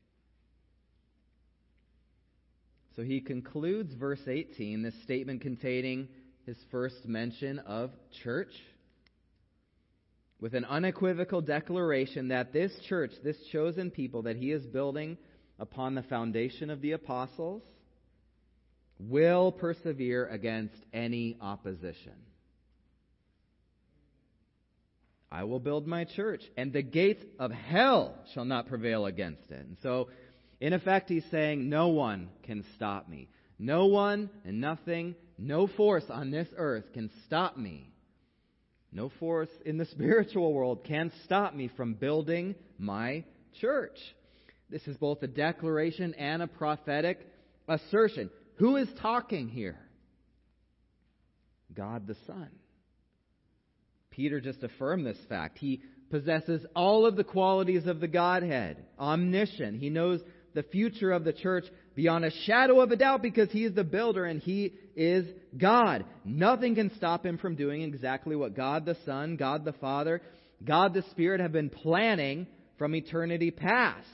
So he concludes verse 18, this statement containing his first mention of church, with an unequivocal declaration that this church, this chosen people that he is building upon the foundation of the apostles, will persevere against any opposition. I will build my church, and the gates of hell shall not prevail against it. And so, in effect, he's saying, no one can stop me. No one and nothing, no force on this earth can stop me. No force in the spiritual world can stop me from building my church. This is both a declaration and a prophetic assertion. Who is talking here? God the Son. Peter just affirmed this fact. He possesses all of the qualities of the Godhead. Omniscient. He knows the future of the church beyond a shadow of a doubt because he is the builder and he is God. Nothing can stop him from doing exactly what God the Son, God the Father, God the Spirit have been planning from eternity past.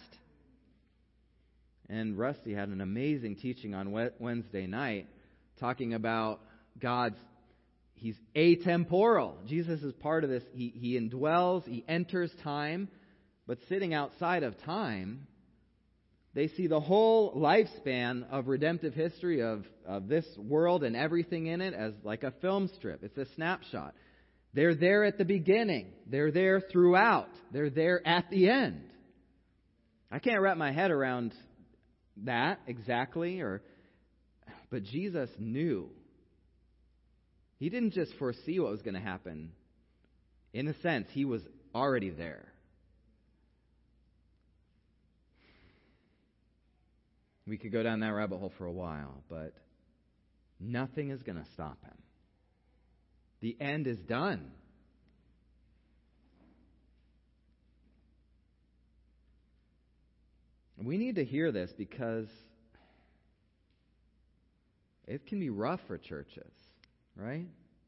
And Rusty had an amazing teaching on Wednesday night talking about He's atemporal. Jesus is part of this. He indwells, he enters time, but sitting outside of time, they see the whole lifespan of redemptive history of this world and everything in it as like a film strip. It's a snapshot. They're there at the beginning. They're there throughout. They're there at the end. I can't wrap my head around that exactly, but Jesus knew. He didn't just foresee what was going to happen. In a sense, he was already there. We could go down that rabbit hole for a while, but nothing is going to stop him. The end is done. We need to hear this because it can be rough for churches. Right?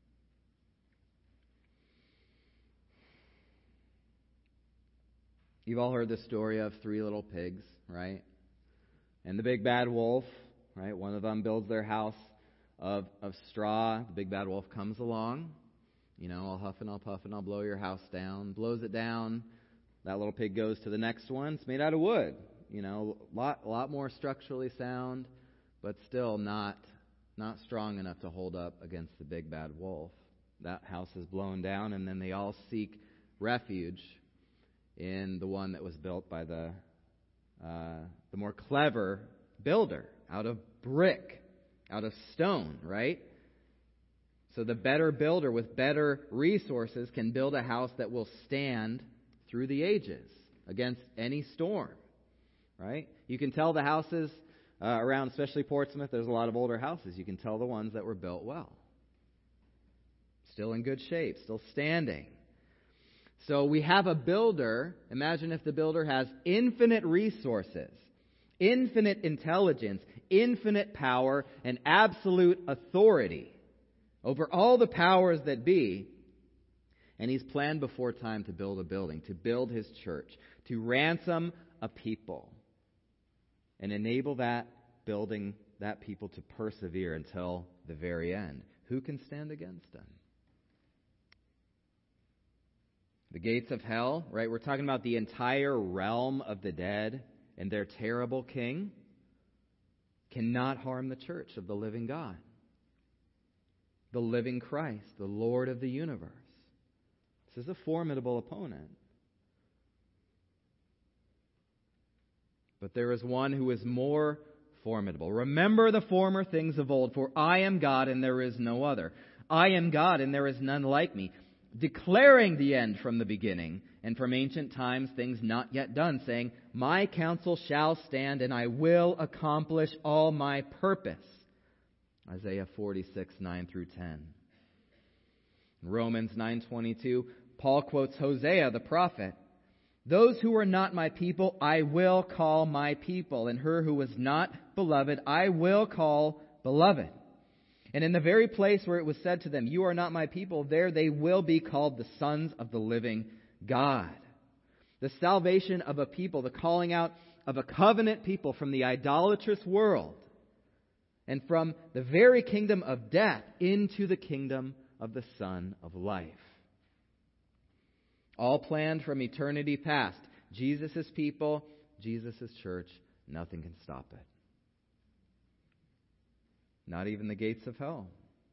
You've all heard the story of 3 little pigs, right? And the big bad wolf, right? One of them builds their house of straw. The big bad wolf comes along. I'll huff and I'll puff and I'll blow your house down. Blows it down. That little pig goes to the next one. It's made out of wood. A lot more structurally sound, but still not strong enough to hold up against the big bad wolf. That house is blown down, and then they all seek refuge in the one that was built by the more clever builder, out of brick, out of stone, right? So the better builder with better resources can build a house that will stand through the ages against any storm, right? You can tell the houses around, especially Portsmouth, there's a lot of older houses. You can tell the ones that were built well. Still in good shape, still standing. So we have a builder. Imagine if the builder has infinite resources, infinite intelligence, infinite power, and absolute authority over all the powers that be. And he's planned before time to build a building, to build his church, to ransom a people. And enable that building, that people to persevere until the very end. Who can stand against him? The gates of hell, right? We're talking about the entire realm of the dead and their terrible king cannot harm the church of the living God. The living Christ, the Lord of the universe. This is a formidable opponent. But there is one who is more formidable. Remember the former things of old, for I am God and there is no other. I am God and there is none like me, declaring the end from the beginning and from ancient times things not yet done, saying, my counsel shall stand and I will accomplish all my purpose. Isaiah 46, 9 through 10. Romans 9:22, Paul quotes Hosea the prophet. Those who are not my people, I will call my people, and her who was not beloved, I will call beloved. And in the very place where it was said to them, you are not my people, there they will be called the sons of the living God. The salvation of a people, the calling out of a covenant people from the idolatrous world and from the very kingdom of death into the kingdom of the Son of life. All planned from eternity past. Jesus' people, Jesus' church, nothing can stop it. Not even the gates of hell.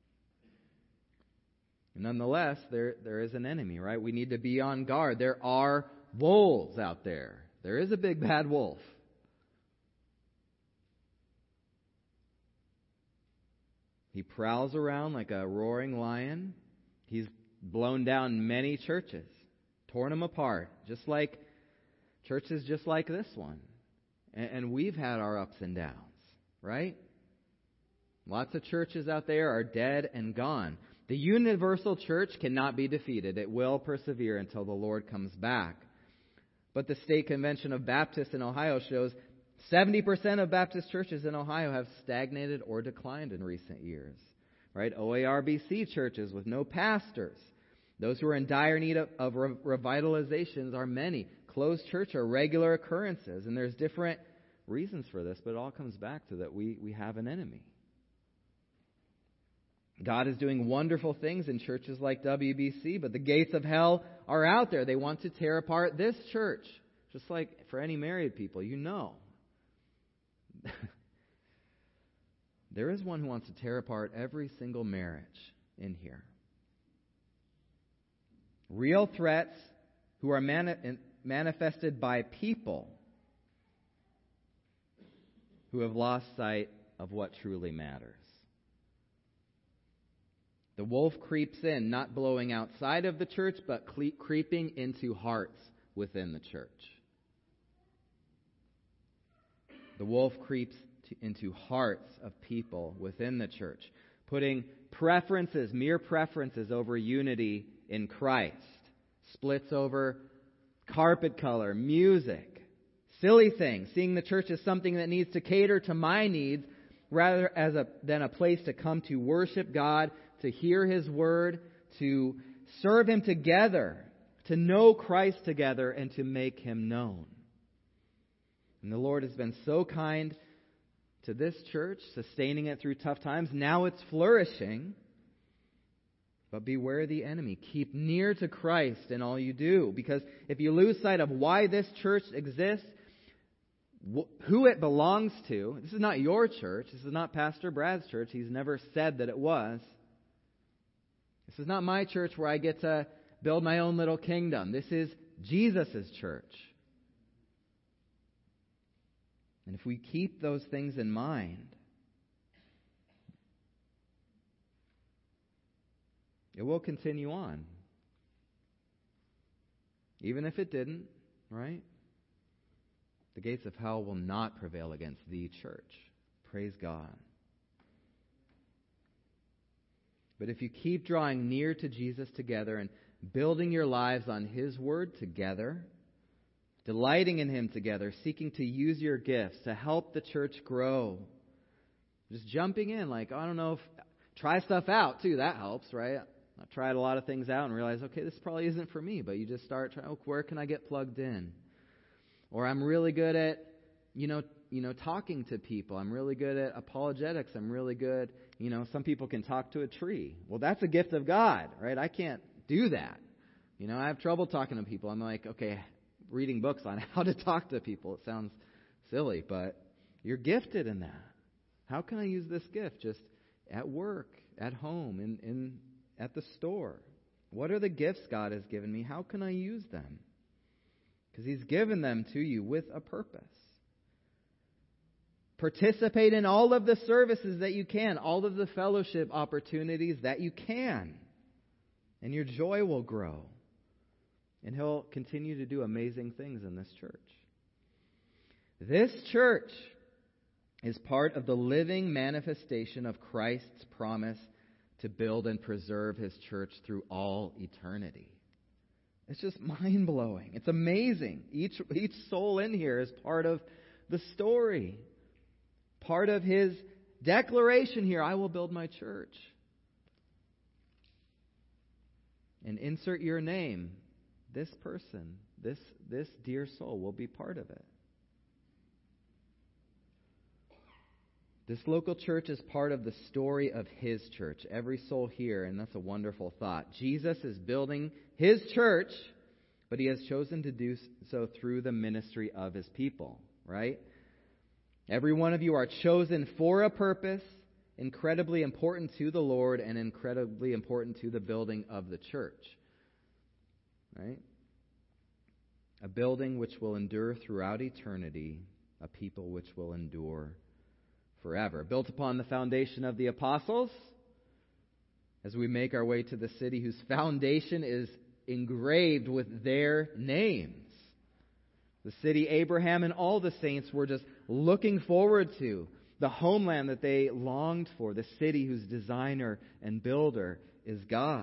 Nonetheless, there is an enemy, right? We need to be on guard. There are wolves out there. There is a big bad wolf. He prowls around like a roaring lion. He's blown down many churches, torn them apart, just like churches just like this one. And we've had our ups and downs, right? Lots of churches out there are dead and gone. The universal church cannot be defeated. It will persevere until the Lord comes back. But the State Convention of Baptists in Ohio shows 70% of Baptist churches in Ohio have stagnated or declined in recent years. Right? OARBC churches with no pastors. Those who are in dire need of revitalizations are many. Closed church are regular occurrences. And there's different reasons for this, but it all comes back to that we have an enemy. God is doing wonderful things in churches like WBC, but the gates of hell are out there. They want to tear apart this church. Just like for any married people, you know. There is one who wants to tear apart every single marriage in here. Real threats who are manifested by people who have lost sight of what truly matters. The wolf creeps in, not blowing outside of the church, but creeping into hearts within the church. The wolf creeps into hearts of people within the church, putting preferences, mere preferences over unity in Christ. Splits over carpet color, music, silly things, seeing the church as something that needs to cater to my needs rather than a place to come to worship God, to hear His Word, to serve Him together, to know Christ together, and to make Him known. And the Lord has been so kind to this church, sustaining it through tough times. Now it's flourishing. But beware the enemy. Keep near to Christ in all you do. Because if you lose sight of why this church exists, who it belongs to, this is not your church. This is not Pastor Brad's church. He's never said that it was. This is not my church where I get to build my own little kingdom. This is Jesus' church. And if we keep those things in mind, it will continue on. Even if it didn't, right? The gates of hell will not prevail against the church. Praise God. But if you keep drawing near to Jesus together and building your lives on His Word together, delighting in Him together, seeking to use your gifts to help the church grow, just jumping in like, I don't know, try stuff out too, that helps, right? I've tried a lot of things out and realized, okay, this probably isn't for me, but you just start trying, where can I get plugged in? Or I'm really good at, talking to people. I'm really good at apologetics. I'm really good, some people can talk to a tree. Well, that's a gift of God, right? I can't do that. I have trouble talking to people. I'm like, okay, reading books on how to talk to people. It sounds silly, but you're gifted in that. How can I use this gift? Just at work, at home, at the store. What are the gifts God has given me? How can I use them? Because He's given them to you with a purpose. Participate in all of the services that you can, all of the fellowship opportunities that you can. And your joy will grow. And He'll continue to do amazing things in this church. This church is part of the living manifestation of Christ's promise to build and preserve His church through all eternity. It's just mind-blowing. It's amazing. Each soul in here is part of the story. Part of His declaration here, I will build my church. And insert your name. This person, this dear soul will be part of it. This local church is part of the story of His church. Every soul here, and that's a wonderful thought. Jesus is building His church, but He has chosen to do so through the ministry of His people, right? Every one of you are chosen for a purpose, incredibly important to the Lord and incredibly important to the building of the church, right? A building which will endure throughout eternity, a people which will endure forever. Built upon the foundation of the apostles, as we make our way to the city whose foundation is engraved with their names. The city Abraham and all the saints were just looking forward to, the homeland that they longed for, the city whose designer and builder is God.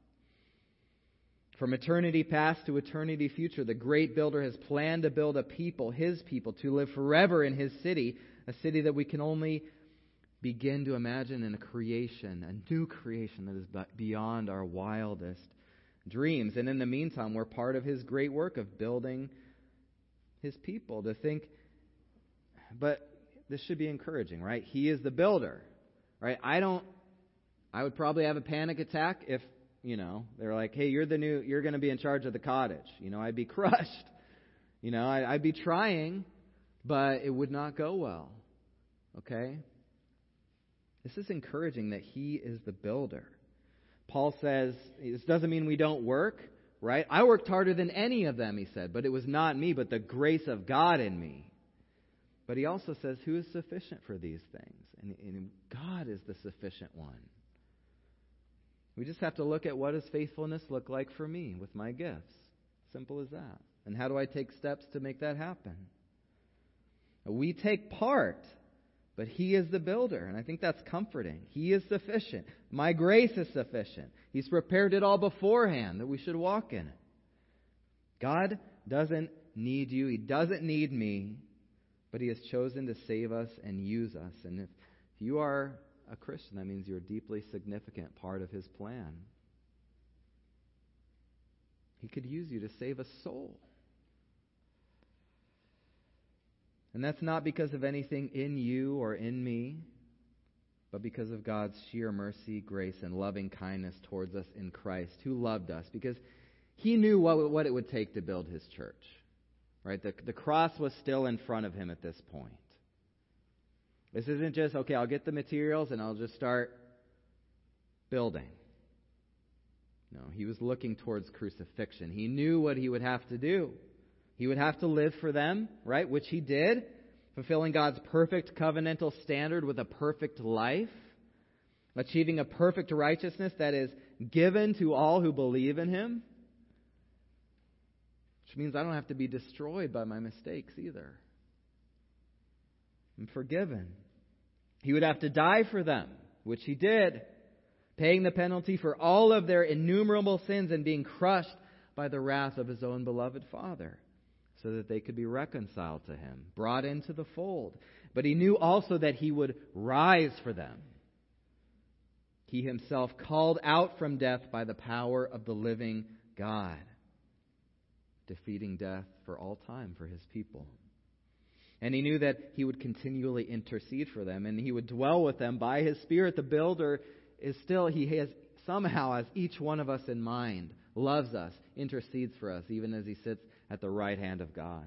From eternity past to eternity future, the great builder has planned to build a people, His people, to live forever in His city, a city that we can only begin to imagine in a creation, a new creation that is beyond our wildest dreams. And in the meantime, we're part of His great work of building His people. To think, but this should be encouraging, right? He is the builder, right? I would probably have a panic attack if, they're like, hey, you're going to be in charge of the cottage. I'd be crushed. I'd be trying, but it would not go well. Okay? This is encouraging that He is the builder. Paul says, this doesn't mean we don't work, right? I worked harder than any of them, he said, but it was not me, but the grace of God in me. But he also says, who is sufficient for these things? And God is the sufficient one. We just have to look at what does faithfulness look like for me with my gifts. Simple as that. And how do I take steps to make that happen? We take part, but He is the builder. And I think that's comforting. He is sufficient. My grace is sufficient. He's prepared it all beforehand that we should walk in it. God doesn't need you. He doesn't need me. But He has chosen to save us and use us. And if you are a Christian, that means you're a deeply significant part of His plan. He could use you to save a soul. And that's not because of anything in you or in me, but because of God's sheer mercy, grace, and loving kindness towards us in Christ, who loved us, because He knew what it would take to build His church. Right? The cross was still in front of Him at this point. This isn't just, okay, I'll get the materials and I'll just start building. No, He was looking towards crucifixion. He knew what He would have to do. He would have to live for them, right? Which He did, fulfilling God's perfect covenantal standard with a perfect life, achieving a perfect righteousness that is given to all who believe in Him. Which means I don't have to be destroyed by my mistakes either. I'm forgiven. He would have to die for them, which He did, paying the penalty for all of their innumerable sins and being crushed by the wrath of His own beloved Father, so that they could be reconciled to Him, brought into the fold. But He knew also that He would rise for them. He Himself called out from death by the power of the living God, defeating death for all time for His people. And He knew that He would continually intercede for them, and He would dwell with them by His Spirit. The builder is still, He has somehow has each one of us in mind, loves us, intercedes for us, even as He sits at the right hand of God.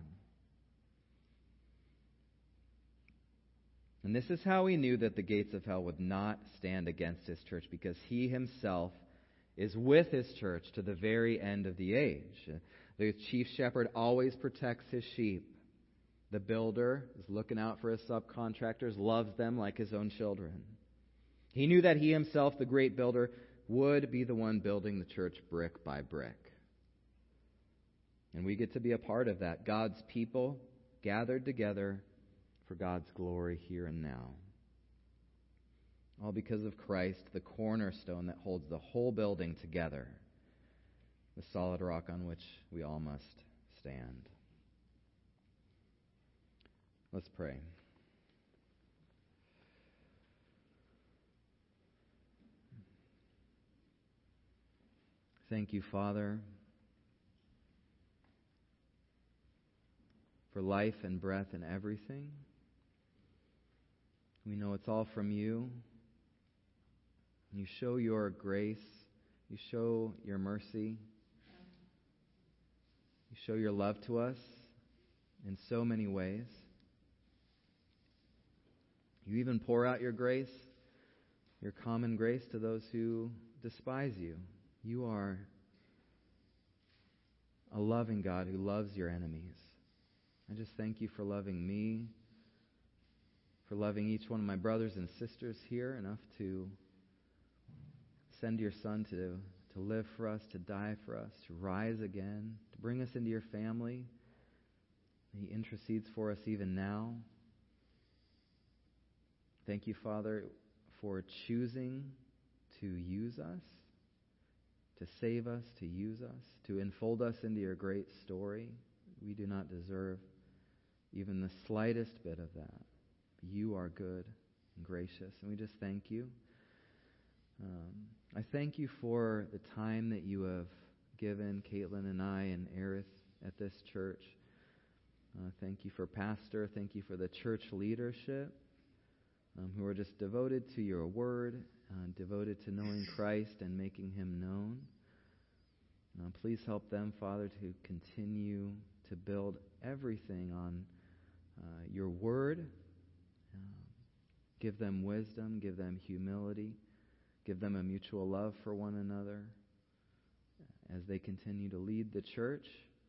And this is how He knew that the gates of hell would not stand against His church, because He Himself is with His church to the very end of the age. The chief shepherd always protects his sheep. The builder is looking out for his subcontractors, loves them like his own children. He knew that He Himself, the great builder, would be the one building the church brick by brick. And we get to be a part of that. God's people gathered together for God's glory here and now. All because of Christ, the cornerstone that holds the whole building together. The solid rock on which we all must stand. Let's pray. Thank you, Father, for life and breath and everything. We know it's all from you. You show your grace. You show your mercy. You show your love to us in so many ways. You even pour out your grace, your common grace, to those who despise you. You are a loving God who loves your enemies. I just thank you for loving me, for loving each one of my brothers and sisters here enough to send your Son to live for us, to die for us, to rise again, to bring us into your family. He intercedes for us even now. Thank you, Father, for choosing to use us, to save us, to use us, to enfold us into your great story. We do not deserve even the slightest bit of that. You are good and gracious, and we just thank you. I thank you for the time that you have given Caitlin and I and Aerith at this church. Thank you for Pastor. Thank you for the church leadership who are just devoted to your word, devoted to knowing Christ and making him known. Please help them, Father, to continue to build everything on your word. Give them wisdom, give them humility, give them a mutual love for one another as they continue to lead the church.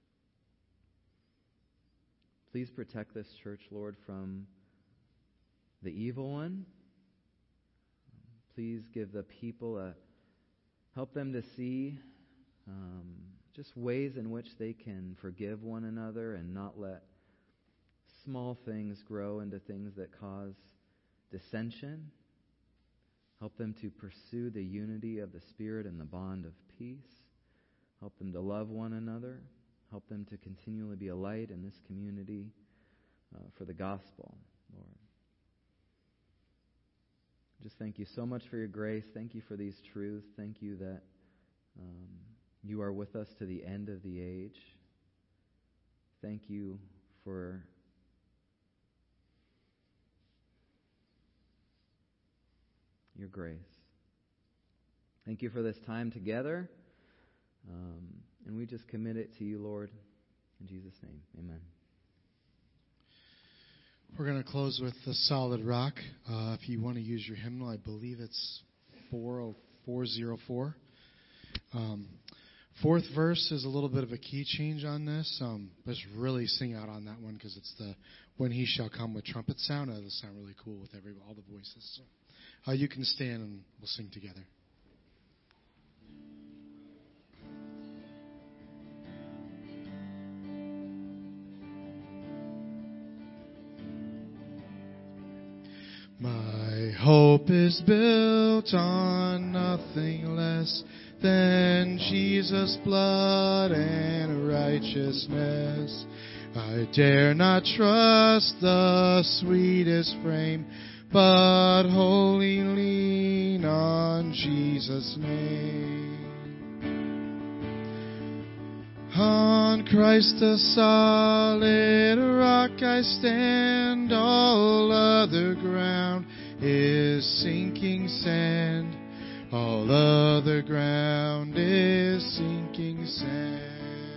Please protect this church, Lord, from the evil one. Please give the people help them to see just ways in which they can forgive one another and not let small things grow into things that cause dissension. Help them to pursue the unity of the Spirit and the bond of peace. Help them to love one another. Help them to continually be a light in this community for the gospel, Lord. Just thank you so much for your grace. Thank you for these truths. Thank you that you are with us to the end of the age. Thank you for your grace. Thank you for this time together. And we just commit it to you, Lord. In Jesus' name, amen. We're going to close with the Solid Rock. If you want to use your hymnal, I believe it's 404. Fourth verse is a little bit of a key change on this. Let's really sing out on that one because it's the "When He Shall Come" with trumpet sound. It'll sound really cool with all the voices. So, you can stand and we'll sing together. My hope is built on nothing less than Jesus' blood and righteousness. I dare not trust the sweetest frame, but wholly lean on Jesus' name. On Christ the solid rock I stand, all other ground is sinking sand. All other ground is sinking sand.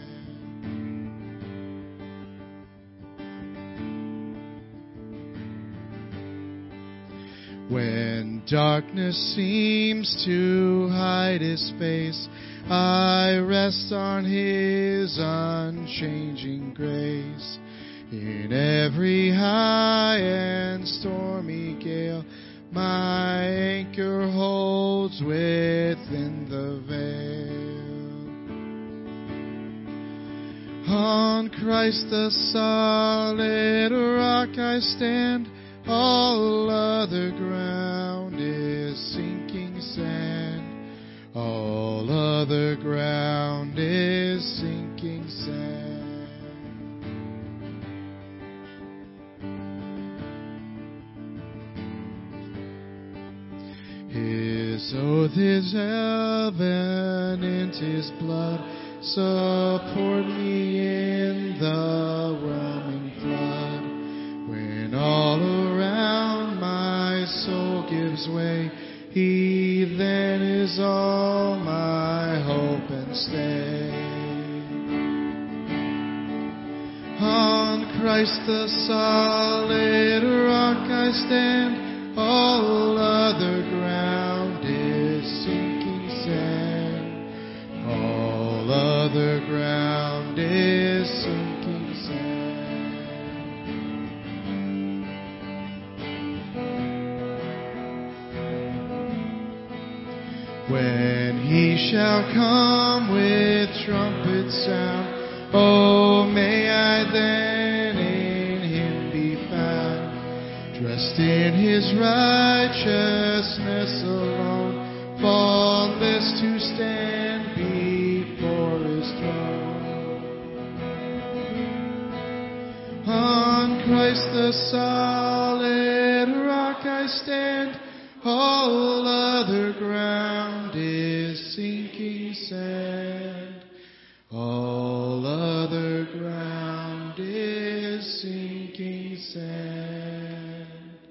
When darkness seems to hide His face, I rest on His unchanging grace. In every high and stormy gale, my anchor holds within the veil. On Christ the solid rock I stand, all other ground is sinking sand. All other ground is sinking sand. His So his covenant, his blood, support me in the whelming flood. When all around my soul gives way, he then is all my hope and stay. On Christ the solid rock I stand, all other ground is sinking sand. All other ground is sinking sand. When he shall come with trumpet sound, oh, may I then in him be found, dressed in his righteousness alone, faultless to stand before his throne. On Christ the solid rock I stand, all other ground is sinking sand. All other ground is sinking sand.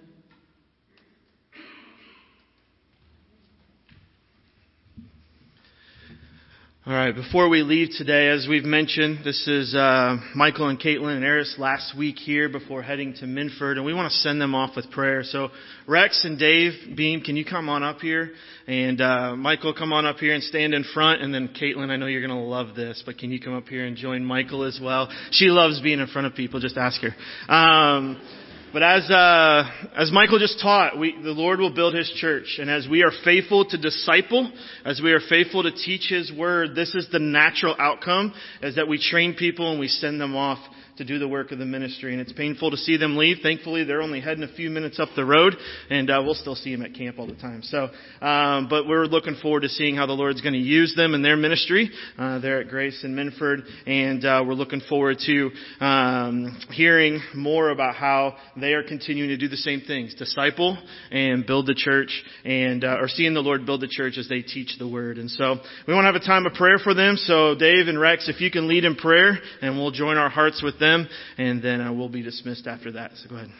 All right, before we leave today, as we've mentioned, this is Michael and Caitlin and Eris last week here before heading to Minford, and we want to send them off with prayer. So Rex and Dave Beam, can you come on up here? And Michael, come on up here and stand in front. And then Caitlin, I know you're going to love this, but can you come up here and join Michael as well? She loves being in front of people. Just ask her. But as Michael just taught, the Lord will build His church. And as we are faithful to disciple, as we are faithful to teach His word, this is the natural outcome, is that we train people and we send them off to do the work of the ministry. And it's painful to see them leave. Thankfully, they're only heading a few minutes up the road, and we'll still see them at camp all the time. So, but we're looking forward to seeing how the Lord's going to use them in their ministry there at Grace in Minford. And we're looking forward to hearing more about how they are continuing to do the same things, disciple and build the church, and or seeing the Lord build the church as they teach the word. And so we want to have a time of prayer for them. So Dave and Rex, if you can lead in prayer, and we'll join our hearts with them, and then we'll be dismissed after that. So go ahead.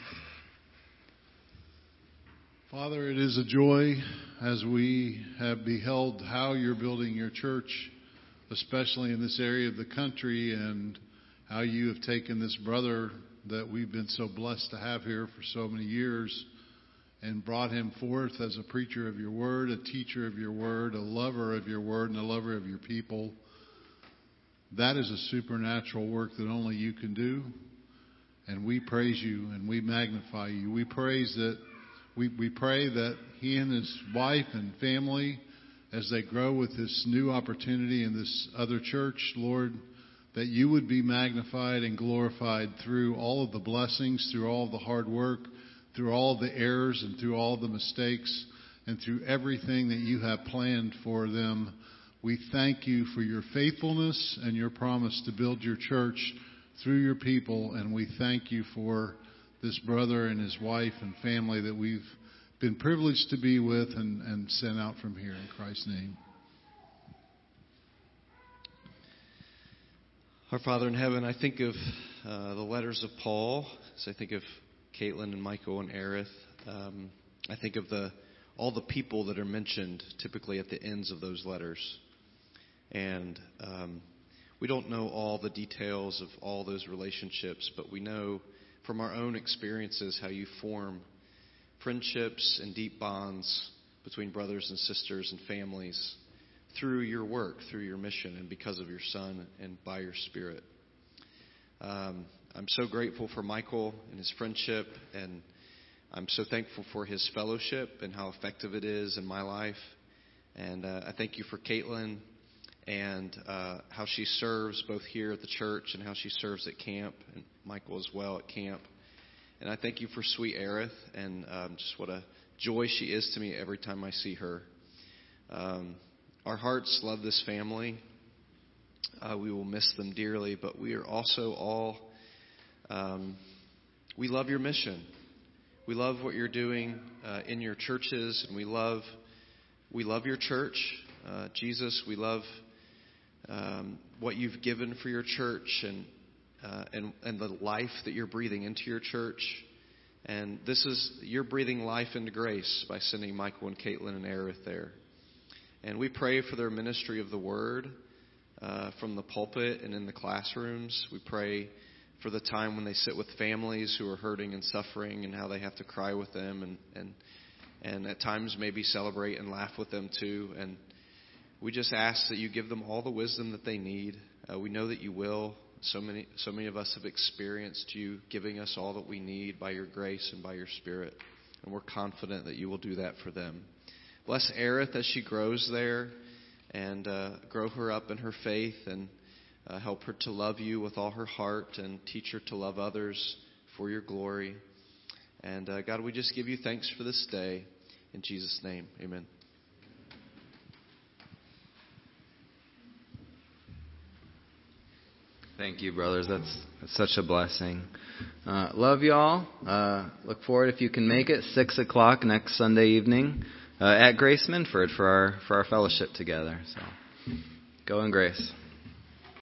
Father, it is a joy as we have beheld how you're building your church, especially in this area of the country, and how you have taken this brother that we've been so blessed to have here for so many years and brought him forth as a preacher of your word, a teacher of your word, a lover of your word, and a lover of your people. That is a supernatural work that only you can do. And we praise you and we magnify you. We pray that he and his wife and family, as they grow with this new opportunity in this other church, Lord, that you would be magnified and glorified through all of the blessings, through all of the hard work, through all of the errors and through all of the mistakes, and through everything that you have planned for them. We thank you for your faithfulness and your promise to build your church through your people. And we thank you for this brother and his wife and family that we've been privileged to be with and sent out from here. In Christ's name. Our Father in heaven, I think of the letters of Paul. As I think of Caitlin and Michael and Erith. I think of all the people that are mentioned typically at the ends of those letters. And we don't know all the details of all those relationships, but we know from our own experiences how you form friendships and deep bonds between brothers and sisters and families through your work, through your mission, and because of your Son and by your Spirit. I'm so grateful for Michael and his friendship, and I'm so thankful for his fellowship and how effective it is in my life. And I thank you for Caitlin and how she serves both here at the church and how she serves at camp, and Michael as well at camp. And I thank you for sweet Erith, and just what a joy she is to me every time I see her. Our hearts love this family. We will miss them dearly, but we are also all, we love your mission. We love what you're doing in your churches, and we love we love your church. Jesus, we love what you've given for your church and the life that you're breathing into your church. And you're breathing life into Grace by sending Michael and Caitlin and Aerith there. And we pray for their ministry of the Word from the pulpit and in the classrooms. We pray for the time when they sit with families who are hurting and suffering and how they have to cry with them and at times maybe celebrate and laugh with them too. And we just ask that you give them all the wisdom that they need. We know that you will. So many of us have experienced you giving us all that we need by your grace and by your Spirit. And we're confident that you will do that for them. Bless Aerith as she grows there and grow her up in her faith and help her to love you with all her heart and teach her to love others for your glory. And God, we just give you thanks for this day. In Jesus' name, amen. Thank you, brothers. That's such a blessing. Love y'all. Look forward, if you can make it, 6 o'clock next Sunday evening at Grace Minford for our fellowship together. So go in grace.